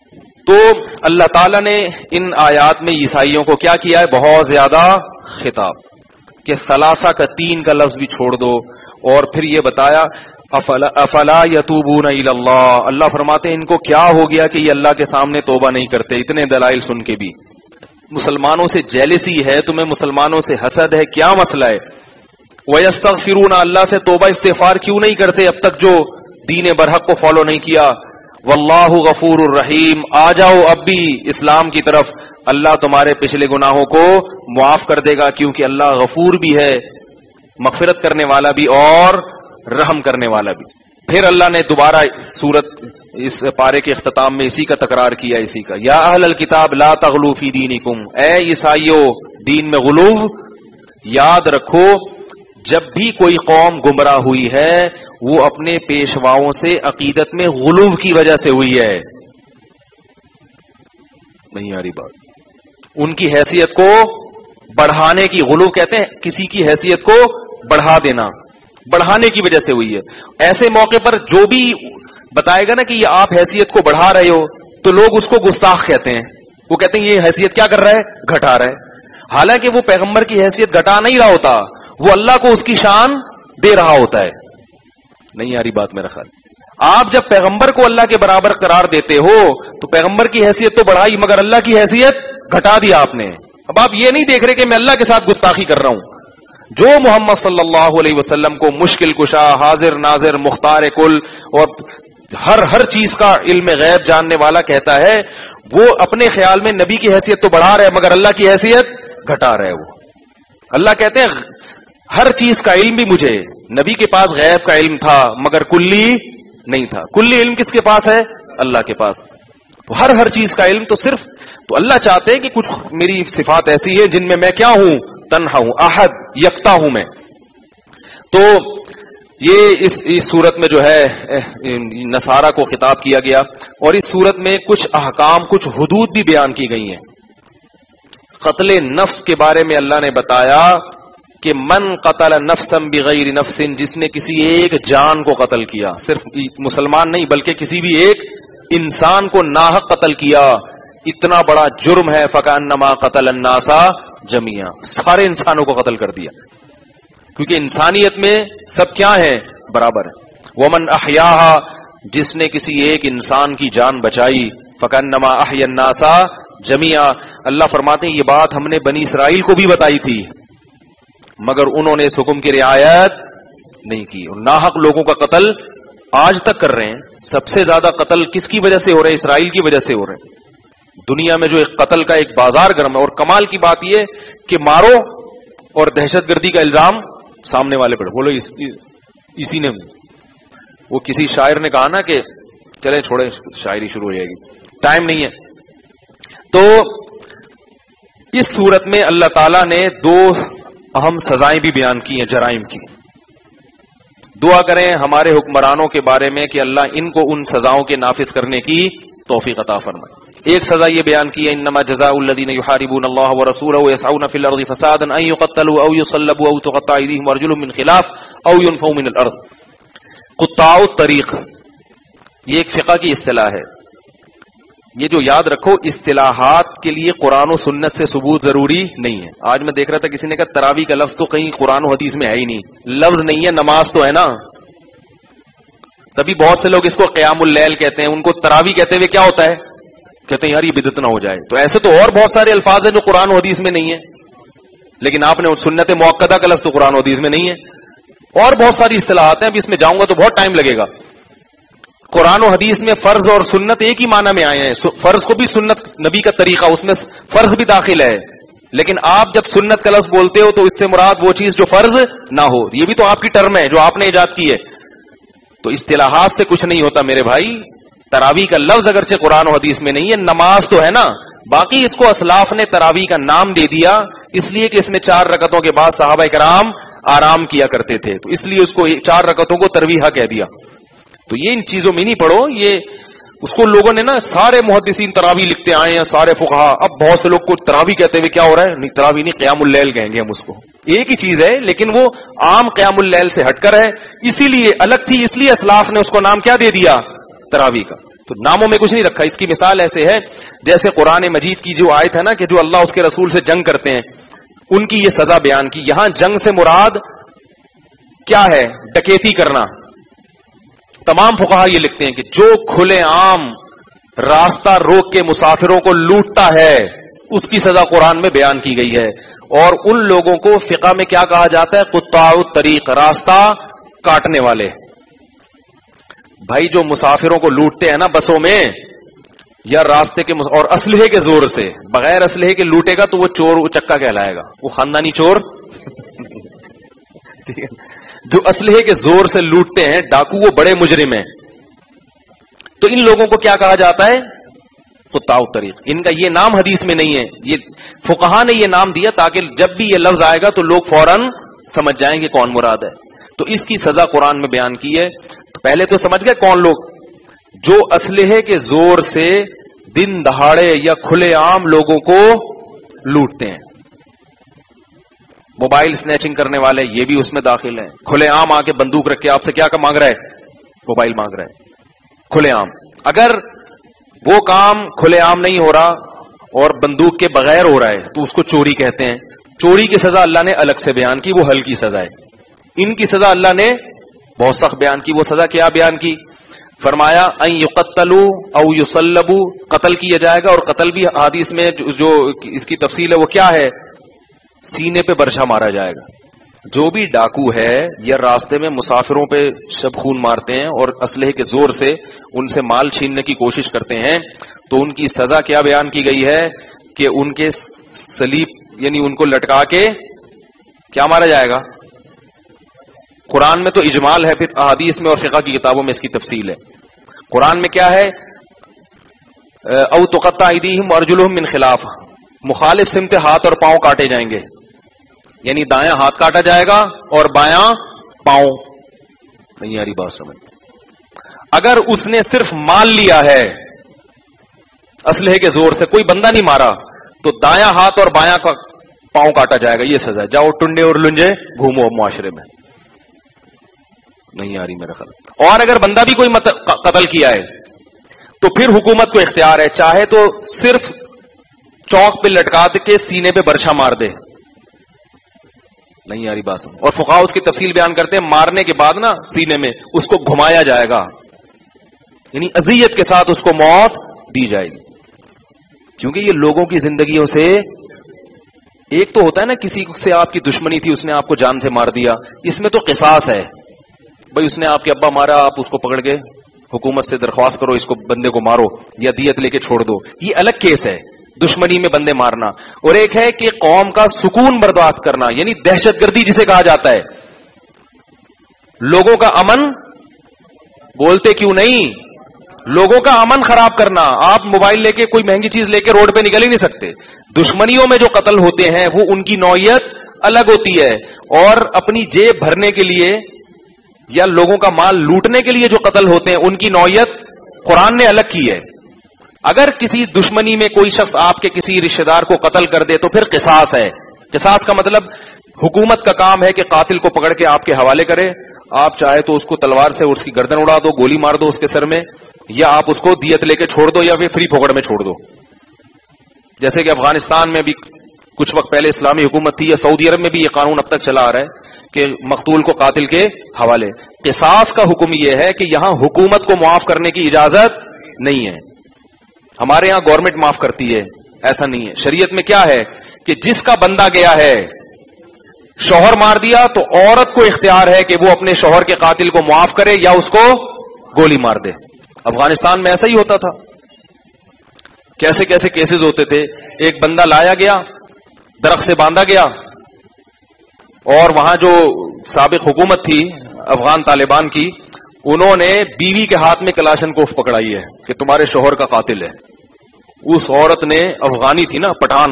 تو اللہ تعالیٰ نے ان آیات میں عیسائیوں کو کیا کیا ہے؟ بہت زیادہ خطاب کہ ثلاثہ کا 3 کا لفظ بھی چھوڑ دو، اور پھر یہ بتایا افلا یتوبون الی اللہ، اللہ فرماتے ہیں ان کو کیا ہو گیا کہ یہ اللہ کے سامنے توبہ نہیں کرتے؟ اتنے دلائل سن کے بھی مسلمانوں سے جیلسی ہے، تمہیں مسلمانوں سے حسد ہے، کیا مسئلہ ہے؟ وَيَسْتَغْفِرُونَ، اللہ سے توبہ استغفار کیوں نہیں کرتے اب تک جو دین برحق کو فالو نہیں کیا؟ واللہ غفور الرحیم، آ جاؤ اب بھی اسلام کی طرف، اللہ تمہارے پچھلے گناہوں کو معاف کر دے گا، کیونکہ اللہ غفور بھی ہے، مغفرت کرنے والا بھی اور رحم کرنے والا بھی۔ پھر اللہ نے دوبارہ سورت اس پارے کے اختتام میں اسی کا تکرار کیا، اسی کا یا اہل الکتاب لا تغلو فی دینکم، اے عیسائیو دین میں غلو یاد رکھو، جب بھی کوئی قوم گمراہ ہوئی ہے وہ اپنے پیشواؤں سے عقیدت میں غلو کی وجہ سے ہوئی ہے۔ نہیں آ رہی بات؟ ان کی حیثیت کو بڑھانے کی، غلو کہتے ہیں کسی کی حیثیت کو بڑھا دینا، بڑھانے کی وجہ سے ہوئی ہے۔ ایسے موقع پر جو بھی بتائے گا نا کہ یہ آپ حیثیت کو بڑھا رہے ہو تو لوگ اس کو گستاخ کہتے ہیں، وہ کہتے ہیں یہ حیثیت کیا کر رہا ہے؟ گھٹا رہا ہے، حالانکہ وہ پیغمبر کی حیثیت گھٹا نہیں رہا ہوتا، وہ اللہ کو اس کی شان دے رہا ہوتا ہے۔ نہیں آ رہی بات میرا خیال؟ آپ جب پیغمبر کو اللہ کے برابر قرار دیتے ہو تو پیغمبر کی حیثیت تو بڑھائی مگر اللہ کی حیثیت گھٹا دیا آپ نے۔ اب آپ یہ نہیں دیکھ رہے کہ میں اللہ کے ساتھ گستاخی کر رہا ہوں۔ جو محمد صلی اللہ علیہ وسلم کو مشکل کشا، حاضر ناظر، مختار کل اور ہر چیز کا علم غیب جاننے والا کہتا ہے، وہ اپنے خیال میں نبی کی حیثیت تو بڑھا رہا ہے مگر اللہ کی حیثیت گھٹا رہا ہے۔ وہ اللہ کہتے ہیں ہر چیز کا علم بھی مجھے، نبی کے پاس غیب کا علم تھا مگر کلی نہیں تھا۔ کلی علم کس کے پاس ہے؟ اللہ کے پاس۔ تو ہر چیز کا علم تو صرف تو اللہ چاہتے ہیں کہ کچھ میری صفات ایسی ہے جن میں میں کیا ہوں؟ تنہا ہوں، احد، یکتا ہوں میں۔ تو یہ اس صورت میں جو ہے نصارہ کو خطاب کیا گیا، اور اس صورت میں کچھ احکام، کچھ حدود بھی بیان کی گئی ہیں۔ قتل نفس کے بارے میں اللہ نے بتایا کہ من قتل نفسا بغیر نفس، جس نے کسی ایک جان کو قتل کیا، صرف مسلمان نہیں بلکہ کسی بھی ایک انسان کو ناحق قتل کیا، اتنا بڑا جرم ہے۔ فکأنما قتل الناس جميعا، سارے انسانوں کو قتل کر دیا، کیونکہ انسانیت میں سب کیا ہیں؟ برابر ہے۔ ومن احیاها، جس نے کسی ایک انسان کی جان بچائی، فکأنما احیا الناس جميعا، اللہ فرماتے ہیں یہ بات ہم نے بنی اسرائیل کو بھی بتائی تھی مگر انہوں نے اس حکم کی رعایت نہیں کی، اور ناحق لوگوں کا قتل آج تک کر رہے ہیں۔ سب سے زیادہ قتل کس کی وجہ سے ہو رہے ہیں؟ اسرائیل کی وجہ سے ہو رہے ہیں۔ دنیا میں جو ایک قتل کا ایک بازار گرم ہے، اور کمال کی بات یہ کہ مارو اور دہشت گردی کا الزام سامنے والے پر، بولو اسی نے، وہ کسی شاعر نے کہا نا کہ چلے چھوڑے شاعری شروع ہو جائے گی، ٹائم نہیں ہے۔ تو اس صورت میں اللہ تعالیٰ نے 2 اہم سزائیں بھی بیان کی ہیں جرائم کی۔ دعا کریں ہمارے حکمرانوں کے بارے میں کہ اللہ ان کو ان سزاؤں کے نافذ کرنے کی توفیق عطا فرمائے۔ ایک سزا یہ بیان کی ہے انما جزاء الذین یحاربون اللہ ورسولہ ویسعون فی الارض فسادا ان یقتلوا او یصلبوا او تقطع ایدیہم وارجلہم من خلاف او ینفوا من الارض۔ قطاع الطریق یہ ایک فقہ کی اصطلاح ہے، یہ جو یاد رکھو اصطلاحات کے لیے قرآن و سنت سے ثبوت ضروری نہیں ہے۔ آج میں دیکھ رہا تھا کسی نے کہا تراویح کا لفظ تو کہیں قرآن و حدیث میں ہے ہی نہیں، لفظ نہیں ہے، نماز تو ہے نا۔ تبھی بہت سے لوگ اس کو قیام اللیل کہتے ہیں، ان کو تراویح کہتے ہوئے کیا ہوتا ہے؟ کہتے ہیں یار یہ بدعت نہ ہو جائے۔ تو ایسے تو اور بہت سارے الفاظ ہیں جو قرآن و حدیث میں نہیں ہے، لیکن آپ نے سنت موقدہ کا لفظ تو قرآن و حدیث میں نہیں ہے، اور بہت ساری اصطلاحات ہیں، اب اس میں جاؤں گا تو بہت ٹائم لگے گا۔ قرآن و حدیث میں فرض اور سنت ایک ہی معنی میں آئے ہیں، فرض کو بھی سنت نبی کا طریقہ، اس میں فرض بھی داخل ہے، لیکن آپ جب سنت کا لفظ بولتے ہو تو اس سے مراد وہ چیز جو فرض نہ ہو، یہ بھی تو آپ کی ٹرم ہے جو آپ نے ایجاد کی ہے۔ تو اصطلاحات سے کچھ نہیں ہوتا میرے بھائی، تراویح کا لفظ اگرچہ قرآن و حدیث میں نہیں ہے، نماز تو ہے نا، باقی اس کو اسلاف نے تراویح کا نام دے دیا اس لیے کہ اس میں 4 رکعتوں کے بعد صحابہ کرام آرام کیا کرتے تھے، تو اس لیے اس کو 4 رکعتوں کو ترویحہ کہہ دیا۔ تو یہ ان چیزوں میں نہیں پڑھو، یہ اس کو لوگوں نے نا سارے محدثین تراویح لکھتے آئے ہیں، سارے فقہا، اب بہت سے لوگ کو تراویح کہتے ہوئے کیا ہو رہا ہے؟ نہیں تراویح نہیں، قیام اللیل کہیں گے ہم اس کو، ایک ہی چیز ہے لیکن وہ عام قیام اللیل سے ہٹ کر ہے، اسی لیے الگ تھی، اس لیے اسلاف نے اس کو نام کیا دے دیا؟ تراویح کا۔ تو ناموں میں کچھ نہیں رکھا. اس کی مثال ایسے ہے جیسے قرآن مجید کی جو آیت ہے نا کہ جو اللہ اس کے رسول سے جنگ کرتے ہیں ان کی یہ سزا بیان کی. یہاں جنگ سے مراد کیا ہے؟ ڈکیتی کرنا. تمام فقہا یہ لکھتے ہیں کہ جو کھلے عام راستہ روک کے مسافروں کو لوٹتا ہے اس کی سزا قرآن میں بیان کی گئی ہے. اور ان لوگوں کو فقہ میں کیا کہا جاتا ہے؟ قطاع الطریق، راستہ کاٹنے والے. بھائی جو مسافروں کو لوٹتے ہیں نا بسوں میں یا راستے کے اور اسلحے کے زور سے، بغیر اسلحے کے لوٹے گا تو وہ چور چکا کہلائے گا، وہ خاندانی چور. جو اسلحے کے زور سے لوٹتے ہیں ڈاکو، وہ بڑے مجرم ہیں. تو ان لوگوں کو کیا کہا جاتا ہے؟ قطاع الطریق. ان کا یہ نام حدیث میں نہیں ہے، یہ فقہا نے یہ نام دیا تاکہ جب بھی یہ لفظ آئے گا تو لوگ فوراً سمجھ جائیں گے کون مراد ہے. تو اس کی سزا قرآن میں بیان کی ہے. تو پہلے تو سمجھ گئے کون لوگ؟ جو اسلحے کے زور سے دن دہاڑے یا کھلے عام لوگوں کو لوٹتے ہیں. موبائل سنیچنگ کرنے والے یہ بھی اس میں داخل ہیں. کھلے عام آ کے بندوق رکھ کے آپ سے کیا مانگ رہا ہے؟ موبائل مانگ رہا ہے کھلے عام. اگر وہ کام کھلے عام نہیں ہو رہا اور بندوق کے بغیر ہو رہا ہے تو اس کو چوری کہتے ہیں. چوری کی سزا اللہ نے الگ سے بیان کی، وہ ہلکی سزا ہے. ان کی سزا اللہ نے بہت سخت بیان کی. وہ سزا کیا بیان کی؟ فرمایا ان یقتلوا او یصلبوا، قتل کیا جائے گا. اور قتل بھی حدیث میں جو اس کی تفصیل ہے وہ کیا ہے؟ سینے پہ برچھا مارا جائے گا. جو بھی ڈاکو ہے یا راستے میں مسافروں پہ شب خون مارتے ہیں اور اسلحے کے زور سے ان سے مال چھیننے کی کوشش کرتے ہیں تو ان کی سزا کیا بیان کی گئی ہے کہ ان کے سلیب یعنی ان کو لٹکا کے کیا مارا جائے گا. قرآن میں تو اجمال ہے، پھر احادیث میں اور فقہ کی کتابوں میں اس کی تفصیل ہے. قرآن میں کیا ہے؟ او تقطع ایدیہم وارجلہم من خلاف، مخالف سمت ہاتھ اور پاؤں کاٹے جائیں گے. یعنی دایاں ہاتھ کاٹا جائے گا اور بایاں پاؤں. نہیں یاری بات سمجھ. اگر اس نے صرف مال لیا ہے اسلحے کے زور سے، کوئی بندہ نہیں مارا، تو دایاں ہاتھ اور بایاں پاؤں کاٹا جائے گا. یہ سزا ہے. جاؤ ٹنڈے اور لنجے گھومو معاشرے میں. نہیں آ رہی میرا خیال. اور اگر بندہ بھی کوئی قتل کیا ہے تو پھر حکومت کو اختیار ہے، چاہے تو صرف چوک پہ لٹکا کے سینے پہ برچھا مار دے. نہیں آ رہی بات. اور فقہا اس کی تفصیل بیان کرتے ہیں، مارنے کے بعد نا سینے میں اس کو گھمایا جائے گا، یعنی اذیت کے ساتھ اس کو موت دی جائے گی. کیونکہ یہ لوگوں کی زندگیوں سے، ایک تو ہوتا ہے نا کسی سے آپ کی دشمنی تھی، اس نے آپ کو جان سے مار دیا. اس میں تو قصاص ہے. بھئی اس نے آپ کے ابا مارا، آپ اس کو پکڑ کے حکومت سے درخواست کرو اس کو بندے کو مارو یا دیت لے کے چھوڑ دو. یہ الگ کیس ہے، دشمنی میں بندے مارنا. اور ایک ہے کہ قوم کا سکون برباد کرنا، یعنی دہشت گردی جسے کہا جاتا ہے. لوگوں کا امن، بولتے کیوں نہیں، لوگوں کا امن خراب کرنا. آپ موبائل لے کے کوئی مہنگی چیز لے کے روڈ پہ نکل ہی نہیں سکتے. دشمنیوں میں جو قتل ہوتے ہیں وہ ان کی نوعیت الگ ہوتی ہے. اور اپنی جیب بھرنے کے لیے یا لوگوں کا مال لوٹنے کے لیے جو قتل ہوتے ہیں ان کی نوعیت قرآن نے الگ کی ہے. اگر کسی دشمنی میں کوئی شخص آپ کے کسی رشتہ دار کو قتل کر دے تو پھر قصاص ہے. قصاص کا مطلب حکومت کا کام ہے کہ قاتل کو پکڑ کے آپ کے حوالے کرے. آپ چاہے تو اس کو تلوار سے اس کی گردن اڑا دو، گولی مار دو اس کے سر میں، یا آپ اس کو دیت لے کے چھوڑ دو یا پھر فری پھوکڑ میں چھوڑ دو. جیسے کہ افغانستان میں بھی کچھ وقت پہلے اسلامی حکومت تھی، یا سعودی عرب میں بھی یہ قانون اب تک چلا آ رہا ہے کہ مقتول کو قاتل کے حوالے. قصاص کا حکم یہ ہے کہ یہاں حکومت کو معاف کرنے کی اجازت نہیں ہے. ہمارے یہاں گورنمنٹ معاف کرتی ہے، ایسا نہیں ہے. شریعت میں کیا ہے کہ جس کا بندہ گیا ہے، شوہر مار دیا، تو عورت کو اختیار ہے کہ وہ اپنے شوہر کے قاتل کو معاف کرے یا اس کو گولی مار دے. افغانستان میں ایسا ہی ہوتا تھا. کیسے کیسے کیسز ہوتے تھے. ایک بندہ لایا گیا، درخت سے باندھا گیا، اور وہاں جو سابق حکومت تھی افغان طالبان کی، انہوں نے بیوی کے ہاتھ میں کلاشن کوف پکڑائی ہے کہ تمہارے شوہر کا قاتل ہے. اس عورت نے، افغانی تھی نا، پٹھان،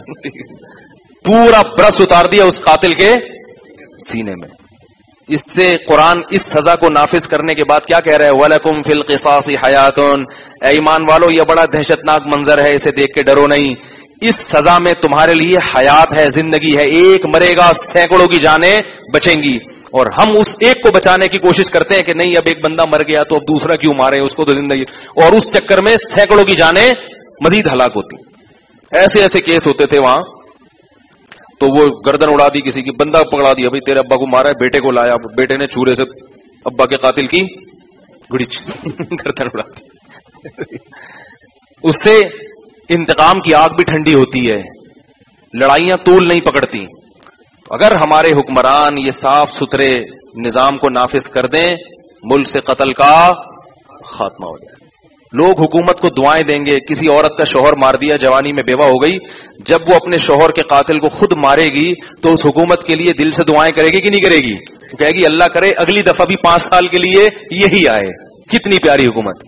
پورا برس اتار دیا اس قاتل کے سینے میں. اس سے قرآن اس سزا کو نافذ کرنے کے بعد کیا کہہ رہا ہے؟ وَلَكُمْ فِي الْقِصَاصِ حَيَاتٌ. اے ایمان والو، یہ بڑا دہشتناک منظر ہے، اسے دیکھ کے ڈرو نہیں. اس سزا میں تمہارے لیے حیات ہے، زندگی ہے. ایک مرے گا، سینکڑوں کی جانیں بچیں گی. اور ہم اس ایک کو بچانے کی کوشش کرتے ہیں کہ نہیں اب ایک بندہ مر گیا تو اب دوسرا کیوں مارے, اس کو تو زندگی, اور اس چکر میں سینکڑوں کی جانیں مزید ہلاک ہوتی. ایسے ایسے کیس ہوتے تھے وہاں, تو وہ گردن اڑا دی کسی کی, بندہ پکڑا دیا, بھائی تیرے ابا کو مارا ہے, بیٹے کو لایا, بیٹے نے چورے سے ابا کے قاتل کی گڑچ گردن اڑا دی. اس سے انتقام کی آگ بھی ٹھنڈی ہوتی ہے, لڑائیاں طول نہیں پکڑتی. اگر ہمارے حکمران یہ صاف ستھرے نظام کو نافذ کر دیں, ملک سے قتل کا خاتمہ ہو جائے. لوگ حکومت کو دعائیں دیں گے. کسی عورت کا شوہر مار دیا, جوانی میں بیوہ ہو گئی, جب وہ اپنے شوہر کے قاتل کو خود مارے گی تو اس حکومت کے لیے دل سے دعائیں کرے گی کہ نہیں کرے گی؟ تو کہے گی اللہ کرے اگلی دفعہ بھی 5 سال کے لیے یہی آئے. کتنی پیاری حکومت,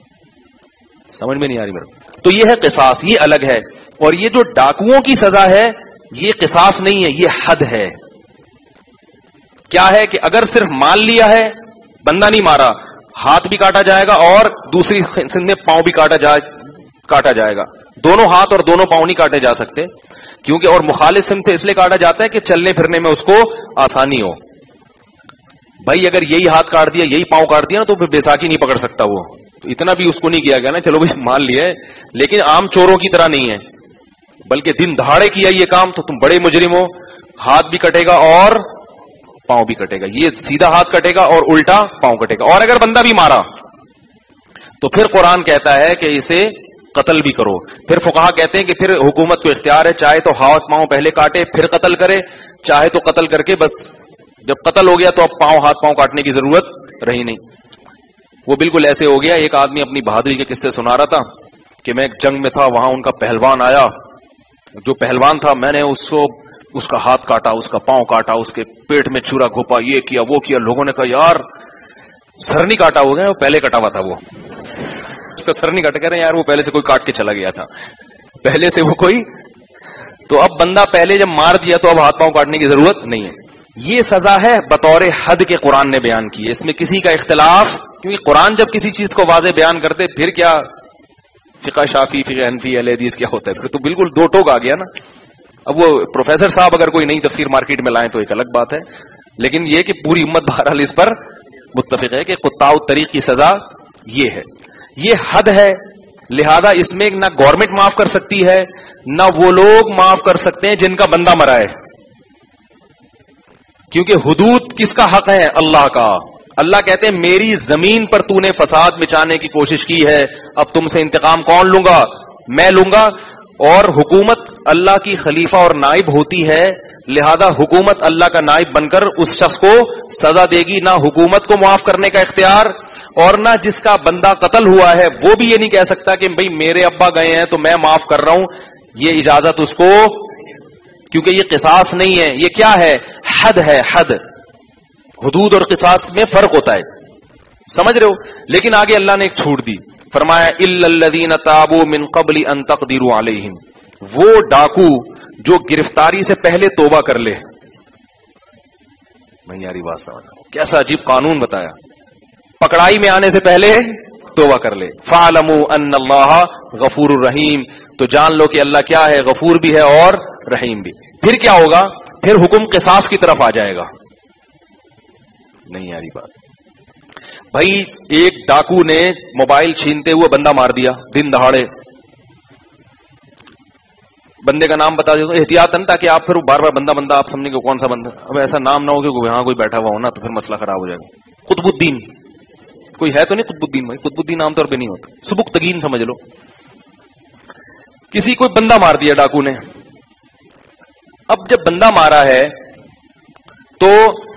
سمجھ میں نہیں آ رہی میرے. تو یہ ہے قصاص, یہ الگ ہے. اور یہ جو ڈاکوؤں کی سزا ہے یہ قصاص نہیں ہے, یہ حد ہے. کیا ہے کہ اگر صرف مال لیا ہے, بندہ نہیں مارا, ہاتھ بھی کاٹا جائے گا اور دوسری سند میں پاؤں بھی کاٹا جائے گا. دونوں ہاتھ اور دونوں پاؤں نہیں کاٹے جا سکتے, کیونکہ اور مخالف سمت سے اس لیے کاٹا جاتا ہے کہ چلنے پھرنے میں اس کو آسانی ہو. بھائی اگر یہی ہاتھ کاٹ دیا, یہی پاؤں کاٹ دیا نا, تو پھر بیساکھی نہیں پکڑ سکتا وہ. تو اتنا بھی اس کو نہیں کیا گیا نا, چلو بھائی مان لیا ہے, لیکن عام چوروں کی طرح نہیں ہے, بلکہ دن دہاڑے کیا یہ کام تو تم بڑے مجرم ہو. ہاتھ بھی کٹے گا اور پاؤں بھی کٹے گا, یہ سیدھا ہاتھ کٹے گا اور الٹا پاؤں کٹے گا. اور اگر بندہ بھی مارا تو پھر قرآن کہتا ہے کہ اسے قتل بھی کرو. پھر فقہا کہتے ہیں کہ پھر حکومت کو اختیار ہے, چاہے تو ہاتھ پاؤں پہلے کاٹے پھر قتل کرے, چاہے تو قتل کر کے بس جب قتل ہو گیا تو اب ہاتھ پاؤں کاٹنے کی ضرورت رہی نہیں. وہ بالکل ایسے ہو گیا. ایک آدمی اپنی بہادری کے قصے سنا رہا تھا کہ میں ایک جنگ میں تھا, وہاں ان کا پہلوان آیا, جو پہلوان تھا میں نے اس کا ہاتھ کاٹا, اس کا پاؤں کاٹا, اس کے پیٹ میں چورا گھوپا, یہ کیا وہ کیا. لوگوں نے کہا یار سر نہیں کاٹا ہو گیا, وہ پہلے کٹا ہوا تھا, وہ اس کا سر نہیں کاٹا. کہہ رہے ہیں یار وہ پہلے سے کوئی کاٹ کے چلا گیا تھا, پہلے سے وہ کوئی. تو اب بندہ پہلے جب مار دیا تو اب ہاتھ پاؤں کاٹنے کی ضرورت نہیں ہے. یہ سزا ہے بطور حد کے قرآن نے بیان کی ہے, اس میں کسی کا اختلاف, کیونکہ قرآن جب کسی چیز کو واضح بیان کرتے پھر کیا فقہ شافی فقہ حنفی اہل حدیث کیا ہوتا ہے, پھر تو بالکل دو ٹوک آ گیا نا. اب وہ پروفیسر صاحب اگر کوئی نئی تفسیر مارکیٹ میں لائیں تو ایک الگ بات ہے, لیکن یہ کہ پوری امت بہرحال اس پر متفق ہے کہ قطاع الطریق کی سزا یہ ہے, یہ حد ہے. لہذا اس میں نہ گورنمنٹ معاف کر سکتی ہے نہ وہ لوگ معاف کر سکتے ہیں جن کا بندہ مرا ہے, کیونکہ حدود کس کا حق ہے؟ اللہ کا. اللہ کہتے ہیں میری زمین پر تو نے فساد مچانے کی کوشش کی ہے, اب تم سے انتقام کون لوں گا؟ میں لوں گا. اور حکومت اللہ کی خلیفہ اور نائب ہوتی ہے, لہذا حکومت اللہ کا نائب بن کر اس شخص کو سزا دے گی. نہ حکومت کو معاف کرنے کا اختیار, اور نہ جس کا بندہ قتل ہوا ہے وہ بھی یہ نہیں کہہ سکتا کہ بھئی میرے ابا گئے ہیں تو میں معاف کر رہا ہوں. یہ اجازت اس کو, کیونکہ یہ قصاص نہیں ہے, یہ کیا ہے؟ حد ہے. حد, حدود اور قصاص میں فرق ہوتا ہے, سمجھ رہے ہو. لیکن آگے اللہ نے ایک چھوٹ دی, فرمایا الا الذین تابوا من قبل ان تقدروا علیہم, وہ ڈاکو جو گرفتاری سے پہلے توبہ کر لے. میں یاری بات سمجھ, کیسا عجیب قانون بتایا, پکڑائی میں آنے سے پہلے توبہ کر لے. فاعلموا ان اللہ غفور الرحیم, تو جان لو کہ اللہ کیا ہے؟ غفور بھی ہے اور رحیم بھی. پھر کیا ہوگا؟ پھر حکم قصاص کی طرف آ جائے گا. نہیں یاری بات. بھائی ایک ڈاکو نے موبائل چھینتے ہوئے بندہ مار دیا دن دہاڑے, بندے کا نام بتا دو احتیاطاً, تاکہ آپ پھر بار بار بندہ آپ سمجھیں گے کون سا بندہ. اب ایسا نام نہ ہو کہ یہاں کوئی بیٹھا ہوا ہونا تو پھر مسئلہ خراب ہو جائے گا. قطب الدین کوئی ہے تو نہیں؟ قطب الدین, بھائی قطب الدین عام طور پہ نہیں ہوتا, سبکتگین سمجھ لو. کسی کوئی بندہ مار دیا ڈاکو نے. اب جب بندہ مارا ہے تو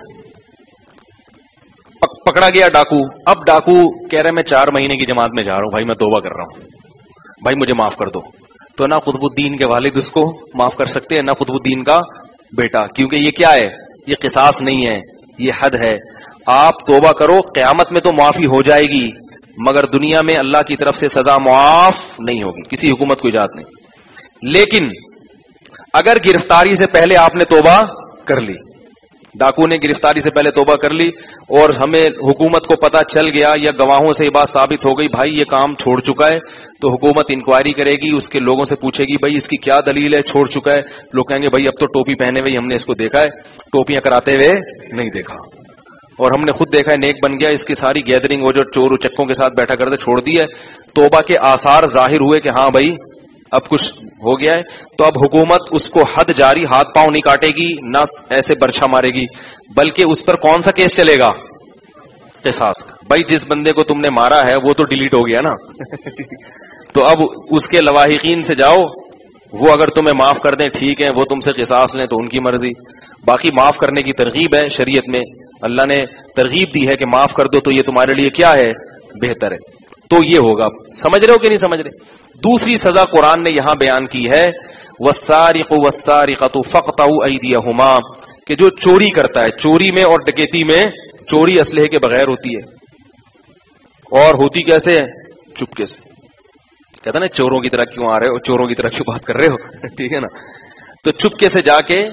پکڑا گیا ڈاکو. اب ڈاکو کہہ رہے میں 4 مہینے کی جماعت میں جا رہا ہوں, بھائی میں توبہ کر رہا ہوں, بھائی مجھے معاف کر دو. تو نہ قطب الدین کے والد اس کو معاف کر سکتے ہیں نہ قطب الدین کا بیٹا, کیونکہ یہ کیا ہے؟ یہ قصاص نہیں ہے, یہ حد ہے. آپ توبہ کرو, قیامت میں تو معافی ہو جائے گی, مگر دنیا میں اللہ کی طرف سے سزا معاف نہیں ہوگی, کسی حکومت کو اجازت نہیں. لیکن اگر گرفتاری سے پہلے آپ نے توبہ کر لی, ڈاکو نے گرفتاری سے پہلے توبہ کر لی, اور ہمیں حکومت کو پتا چل گیا یا گواہوں سے یہ بات ثابت ہو گئی بھائی یہ کام چھوڑ چکا ہے, تو حکومت انکوائری کرے گی, اس کے لوگوں سے پوچھے گی بھائی اس کی کیا دلیل ہے, چھوڑ چکا ہے. لوگ کہیں گے بھائی اب تو ٹوپی پہنے ہوئے ہم نے اس کو دیکھا ہے, ٹوپیاں کراتے ہوئے نہیں دیکھا, اور ہم نے خود دیکھا ہے نیک بن گیا. اس کی ساری گیدرنگ وہ جو چور چکوں کے ساتھ بیٹھا کرتے چھوڑ دی ہے, توبہ کے آثار ظاہر ہوئے کہ ہاں بھائی اب کچھ ہو گیا ہے. تو اب حکومت اس کو حد جاری, ہاتھ پاؤں نہیں کاٹے گی, نہ ایسے برچھا مارے گی, بلکہ اس پر کون سا کیس چلے گا؟ قصاص. بھائی جس بندے کو تم نے مارا ہے وہ تو ڈیلیٹ ہو گیا نا تو اب اس کے لواحقین سے جاؤ, وہ اگر تمہیں معاف کر دیں ٹھیک ہے, وہ تم سے قصاص لیں تو ان کی مرضی. باقی معاف کرنے کی ترغیب ہے شریعت میں, اللہ نے ترغیب دی ہے کہ معاف کر دو تو یہ تمہارے لیے کیا ہے؟ بہتر ہے. تو یہ ہوگا. سمجھ رہے ہو کہ نہیں سمجھ رہے؟ دوسری سزا قرآن نے یہاں بیان کی ہے, والسارق والسارقۃ فاقطعوا ایدیہما, کہ جو چوری کرتا ہے, چوری میں اور ڈکیتی میں چوری اسلحے کے بغیر ہوتی ہے, اور ہوتی کیسے ہے؟ چپکے سے. کہتا نا چوروں کی طرح کیوں آ رہے ہو, چوروں کی طرح کیوں بات کر رہے ہو ٹھیک ہے نا. تو چپکے سے جا کے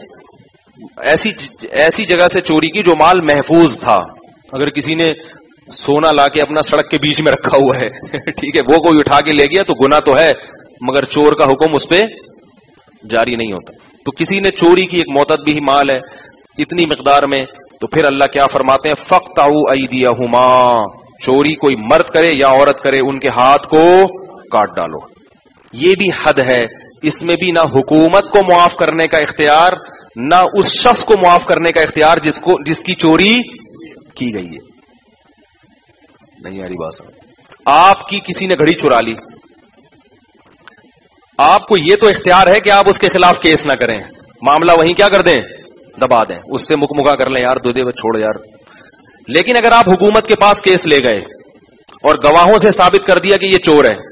ایسی جگہ سے چوری کی جو مال محفوظ تھا. اگر کسی نے سونا لا کے اپنا سڑک کے بیچ میں رکھا ہوا ہے ٹھیک ہے, وہ کوئی اٹھا کے لے گیا تو گناہ تو ہے, مگر چور کا حکم اس پہ جاری نہیں ہوتا. تو کسی نے چوری کی, ایک معتد بھی مال ہے اتنی مقدار میں, تو پھر اللہ کیا فرماتے ہیں؟ فاقطعوا ایدیہما, چوری کوئی مرد کرے یا عورت کرے ان کے ہاتھ کو کاٹ ڈالو. یہ بھی حد ہے, اس میں بھی نہ حکومت کو معاف کرنے کا اختیار, نہ اس شخص کو معاف کرنے کا اختیار جس کی چوری کی گئی ہے. نہیں آ رہی بات سمجھ؟ آپ کی کسی نے گھڑی چرا لی, آپ کو یہ تو اختیار ہے کہ آپ اس کے خلاف کیس نہ کریں, معاملہ وہیں کیا کر دیں؟ دبا دیں, اس سے مکمکا کر لیں, یار دو دے چھوڑ یار. لیکن اگر آپ حکومت کے پاس کیس لے گئے اور گواہوں سے ثابت کر دیا کہ یہ چور ہے,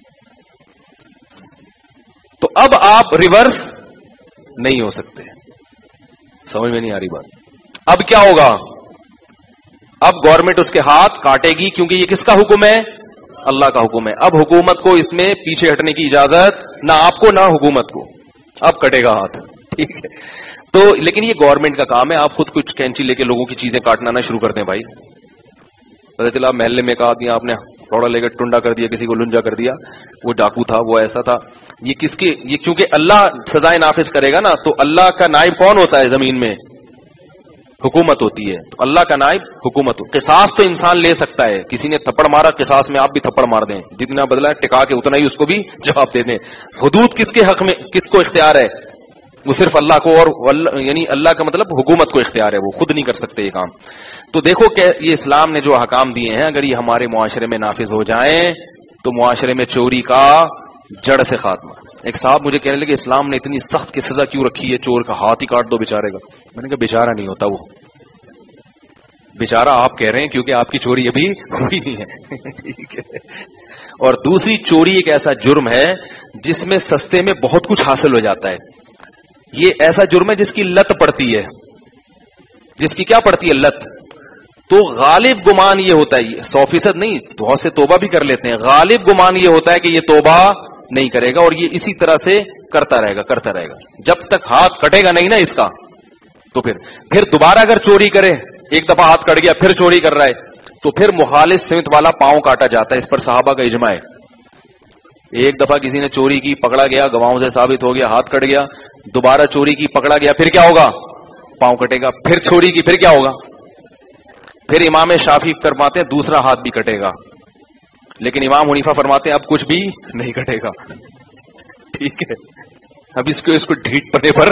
تو اب آپ ریورس نہیں ہو سکتے. سمجھ میں نہیں آ رہی بات؟ اب کیا ہوگا؟ اب گورنمنٹ اس کے ہاتھ کاٹے گی, کیونکہ یہ کس کا حکم ہے؟ اللہ کا حکم ہے. اب حکومت کو اس میں پیچھے ہٹنے کی اجازت نہ آپ کو نہ حکومت کو, اب کٹے گا ہاتھ. ٹھیک ہے, تو لیکن یہ گورنمنٹ کا کام ہے. آپ خود کچھ کینچی لے کے لوگوں کی چیزیں کاٹنا نہ شروع کر دیں بھائی. پتہ چلا محلے میں کہا دیا آپ نے روڑا لے کے ٹنڈا کر دیا, کسی کو لنجا کر دیا, وہ ڈاکو تھا, وہ ایسا تھا. یہ کس کے؟ یہ کیونکہ اللہ سزائیں نافذ کرے گا نا, تو اللہ کا نائب کون ہوتا ہے زمین میں؟ حکومت ہوتی ہے. تو اللہ کا نائب حکومت. قصاص تو انسان لے سکتا ہے, کسی نے تھپڑ مارا, قصاص میں آپ بھی تھپڑ مار دیں, جتنا بدلا ہے ٹکا کے اتنا ہی اس کو بھی جواب دے دیں. حدود کس کے حق میں, کس کو اختیار ہے؟ وہ صرف اللہ کو, اور یعنی اللہ کا مطلب حکومت کو اختیار ہے, وہ خود نہیں کر سکتے یہ کام. تو دیکھو کہ یہ اسلام نے جو احکام دیے ہیں, اگر یہ ہمارے معاشرے میں نافذ ہو جائیں تو معاشرے میں چوری کا جڑ سے خاتمہ. ایک صاحب مجھے کہنے لگے اسلام نے اتنی سخت کی سزا کیوں رکھی ہے, چور کا ہاتھ ہی کاٹ دو بیچارے کا. میں نے کہا بیچارہ نہیں ہوتا, وہ بیچارہ آپ کہہ رہے ہیں کیونکہ آپ کی چوری ابھی ہوئی نہیں ہے. اور دوسری چوری ایک ایسا جرم ہے جس میں سستے میں بہت کچھ حاصل ہو جاتا ہے. یہ ایسا جرم ہے جس کی لت پڑتی ہے, جس کی کیا پڑتی ہے؟ لت. تو غالب گمان یہ ہوتا ہے, 100% نہیں, بہت سے توبہ بھی کر لیتے ہیں, غالب گمان یہ ہوتا ہے کہ یہ توبہ نہیں کرے گا, اور یہ اسی طرح سے کرتا رہے گا جب تک ہاتھ کٹے گا نہیں نا اس کا. تو پھر دوبارہ اگر چوری کرے, ایک دفعہ ہاتھ کٹ گیا پھر چوری کر رہا ہے, تو پھر مخالف سمت والا پاؤں کاٹا جاتا ہے. اس پر صحابہ کا اجماع ہے. ایک دفعہ کسی نے چوری کی, پکڑا گیا, گواہوں سے ثابت ہو گیا, ہاتھ کٹ گیا, دوبارہ چوری کی, پکڑا گیا, پھر کیا ہوگا؟ پاؤں کٹے گا. پھر چوری کی, پھر کیا ہوگا؟ پھر امام شافعی فرماتے ہیں دوسرا ہاتھ بھی کٹے گا, لیکن امام حنیفہ فرماتے ہیں اب کچھ بھی نہیں کٹے گا. ٹھیک ہے, اب اس کو ڈھیٹ پڑنے پر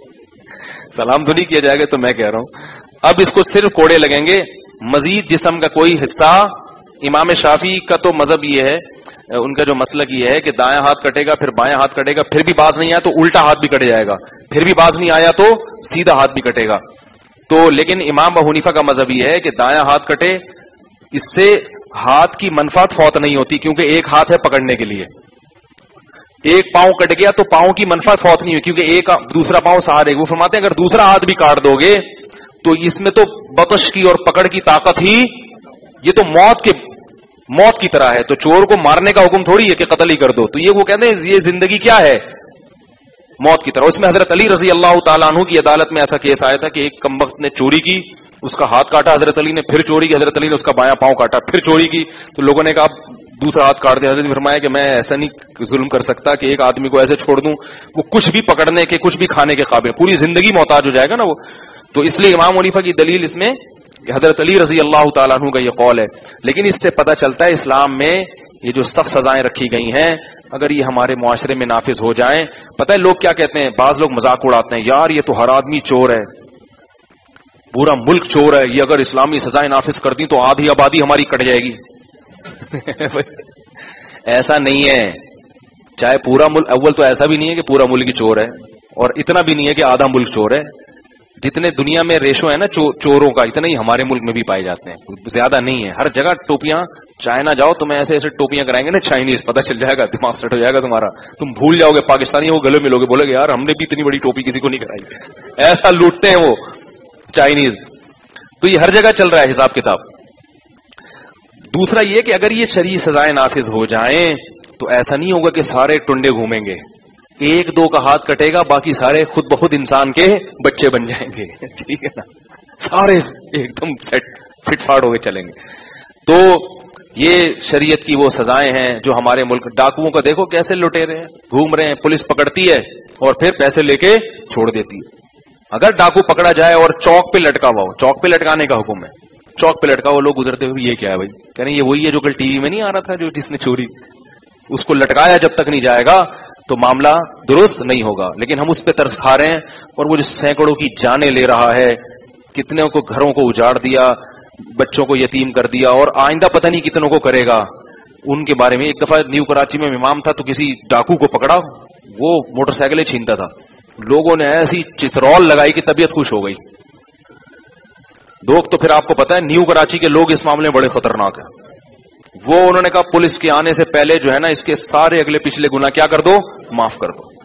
سلام تو نہیں کیا جائے گا. تو میں کہہ رہا ہوں اب اس کو صرف کوڑے لگیں گے, مزید جسم کا کوئی حصہ. امام شافعی کا تو مذہب یہ ہے, ان کا جو مسلک یہ ہے کہ دایاں ہاتھ کٹے گا, پھر بایاں ہاتھ کٹے گا, پھر بھی باز نہیں آیا تو الٹا ہاتھ بھی کٹ جائے گا, پھر بھی باز نہیں آیا تو سیدھا ہاتھ بھی کٹے گا. تو لیکن امام ابو حنیفہ کا مذہب یہ ہے کہ دایاں ہاتھ کٹے, اس سے ہاتھ کی منفعت فوت نہیں ہوتی, کیونکہ ایک ہاتھ ہے پکڑنے کے لیے. ایک پاؤں کٹ گیا تو پاؤں کی منفعت فوت نہیں ہوئی, کیونکہ ایک دوسرا پاؤں سہارے. وہ فرماتے ہیں اگر دوسرا ہاتھ بھی کاٹ دو گے تو اس میں تو بطش کی اور پکڑ کی طاقت ہی, یہ تو موت کی طرح ہے. تو چور کو مارنے کا حکم تھوڑی ہے کہ قتل ہی کر دو. تو یہ وہ کہتے ہیں یہ زندگی کیا ہے؟ موت کی طرح. اس میں حضرت علی رضی اللہ تعالیٰ عنہ کی عدالت میں ایسا کیس آیا تھا کہ ایک کمبخت نے چوری کی, اس کا ہاتھ کاٹا حضرت علی نے, پھر چوری کی, حضرت علی نے اس کا بایاں پاؤں کاٹا, پھر چوری کی. تو لوگوں نے کہا دوسرا ہاتھ کاٹ دیا. حضرت نے فرمایا کہ میں ایسا نہیں ظلم کر سکتا کہ ایک آدمی کو ایسے چھوڑ دوں وہ کچھ بھی پکڑنے کے کچھ بھی کھانے کے قابل, پوری زندگی محتاج ہو جائے گا نا وہ. تو اس لیے امام حنیفہ کی دلیل اس میں حضرت علی رضی اللہ تعالیٰ عنہ کا یہ قول ہے. لیکن اس سے پتہ چلتا ہے اسلام میں یہ جو سخت سزائیں رکھی گئی ہیں اگر یہ ہمارے معاشرے میں نافذ ہو جائیں, پتہ ہے لوگ کیا کہتے ہیں, بعض لوگ مذاق اڑاتے ہیں, یار یہ تو ہر آدمی چور ہے, پورا ملک چور ہے, یہ اگر اسلامی سزائیں نافذ کر دیں تو آدھی آبادی ہماری کٹ جائے گی. ایسا نہیں ہے, چاہے پورا ملک, اول تو ایسا بھی نہیں ہے کہ پورا ملک ہی چور ہے, اور اتنا بھی نہیں ہے کہ آدھا ملک چور ہے. جتنے دنیا میں ریشو ہے نا چوروں کا, اتنا ہی ہمارے ملک میں بھی پائے جاتے ہیں, زیادہ نہیں ہے. ہر جگہ ٹوپیاں, چائنا جاؤ تمہیں ایسے ایسے ٹوپیاں کرائیں گے نا چائنیز, پتہ چل جائے گا, دماغ سیٹ ہو جائے گا تمہارا, تم بھول جاؤ گے پاکستانی وہ گلے ملو گے, بولے گے یار ہم نے بھی اتنی بڑی ٹوپی کسی کو نہیں کرائی. ایسا لوٹتے ہیں وہ چائنیز. تو یہ ہر جگہ چل رہا ہے حساب کتاب. دوسرا یہ کہ اگر یہ شرعی سزائیں نافذ ہو جائیں تو ایسا نہیں ہوگا کہ سارے ٹنڈے گھومیں گے, ایک دو کا ہاتھ کٹے گا, باقی سارے خود بخود انسان کے بچے بن جائیں گے. ٹھیک ہے نا, سارے ایک دم سیٹ فٹ فاٹ ہو کے چلیں گے. تو یہ شریعت کی وہ سزائیں ہیں جو ہمارے ملک. ڈاکوؤں کو دیکھو کیسے لٹے رہے ہیں, گھوم رہے ہیں, پولیس پکڑتی ہے اور پھر پیسے لے کے چھوڑ دیتی ہے. اگر ڈاکو پکڑا جائے اور چوک پہ لٹکا ہوا ہو, چوک پہ لٹکانے کا حکم ہے, چوک پہ لٹکا ہوا, لوگ گزرتے ہوئے یہ کیا ہے بھائی, کہہ رہے ہیں یہ وہی ہے جو کل ٹی وی میں نہیں آ رہا تھا جو جس نے چوری, اس کو لٹکایا جب تک نہیں جائے گا تو معاملہ درست نہیں ہوگا. لیکن ہم اس پہ ترس کھا رہے ہیں, اور وہ جو سینکڑوں کی جانیں لے رہا ہے, کتنے کو گھروں کو اجاڑ دیا, بچوں کو یتیم کر دیا, اور آئندہ پتہ نہیں کتنوں کو کرے گا. ان کے بارے میں ایک دفعہ نیو کراچی میں امام تھا تو کسی ڈاکو کو پکڑا, وہ موٹر سائیکلیں چھینتا تھا, لوگوں نے ایسی چترول لگائی کہ طبیعت خوش ہو گئی. تو پھر آپ کو پتا ہے نیو کراچی کے لوگ اس معاملے میں بڑے خطرناک ہیں. وہ انہوں نے کہا پولیس کے آنے سے پہلے جو ہے نا اس کے سارے اگلے پچھلے گناہ کیا کر دو, معاف کر دو.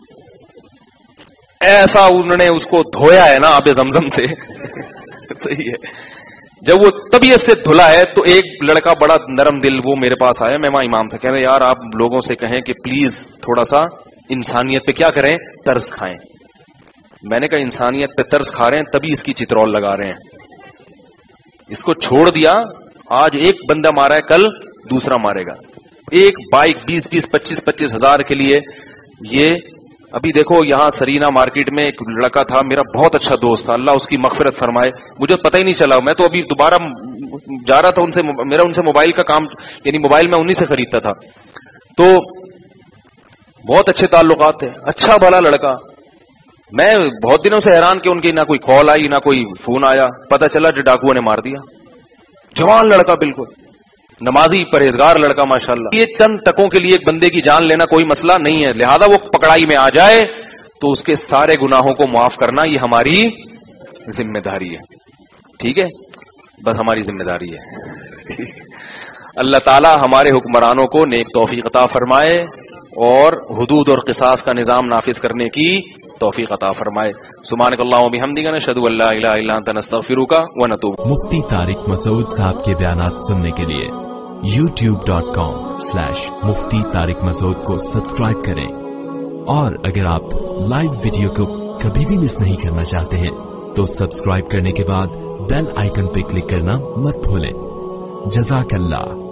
ایسا انہوں نے اس کو دھویا ہے نا آب زمزم سے. صحیح ہے. جب وہ طبیعت سے دھلا ہے تو ایک لڑکا بڑا نرم دل وہ میرے پاس آیا, میں وہاں امام تھا, کہہ رہے یار آپ لوگوں سے کہیں کہ پلیز تھوڑا سا انسانیت پہ کیا کریں, ترس کھائیں. میں نے کہا انسانیت پہ ترس کھا رہے ہیں تبھی اس کی چترول لگا رہے ہیں. اس کو چھوڑ دیا, آج ایک بندہ مارا ہے, کل دوسرا مارے گا. ایک بائک 20-25 ہزار کے لیے. یہ ابھی دیکھو یہاں سرینا مارکیٹ میں ایک لڑکا تھا, میرا بہت اچھا دوست تھا, اللہ اس کی مغفرت فرمائے, مجھے پتہ ہی نہیں چلا, میں تو ابھی دوبارہ جا رہا تھا ان سے, میرا ان سے موبائل کا کام, یعنی موبائل میں انہی سے خریدتا تھا, تو بہت اچھے تعلقات تھے, اچھا بھلا لڑکا. میں بہت دنوں سے حیران کہ ان کی نہ کوئی کال آئی نہ کوئی فون آیا, پتہ چلا جو ڈاکوؤں نے مار دیا. جوان لڑکا, بالکل نمازی پرہیزگار لڑکا ماشاءاللہ. یہ چند ٹکوں کے لیے ایک بندے کی جان لینا کوئی مسئلہ نہیں ہے, لہذا وہ پکڑائی میں آ جائے تو اس کے سارے گناہوں کو معاف کرنا یہ ہماری ذمہ داری ہے. ٹھیک ہے, بس ہماری ذمہ داری ہے. اللہ تعالی ہمارے حکمرانوں کو نیک توفیق عطا فرمائے اور حدود اور قصاص کا نظام نافذ کرنے کی توفیق عطا فرمائے. سبحانک اللہم و بحمدک نشہد ان لا الہ الا انت نستغفرک و نتوب. مفتی طارق مسعود صاحب کے بیانات سننے کے لیے youtube.com/مفتی طارق مسعود کو سبسکرائب کریں, اور اگر آپ لائیو ویڈیو کو کبھی بھی مس نہیں کرنا چاہتے ہیں تو سبسکرائب کرنے کے بعد بیل آئیکن پہ کلک کرنا مت بھولیں. جزاک اللہ.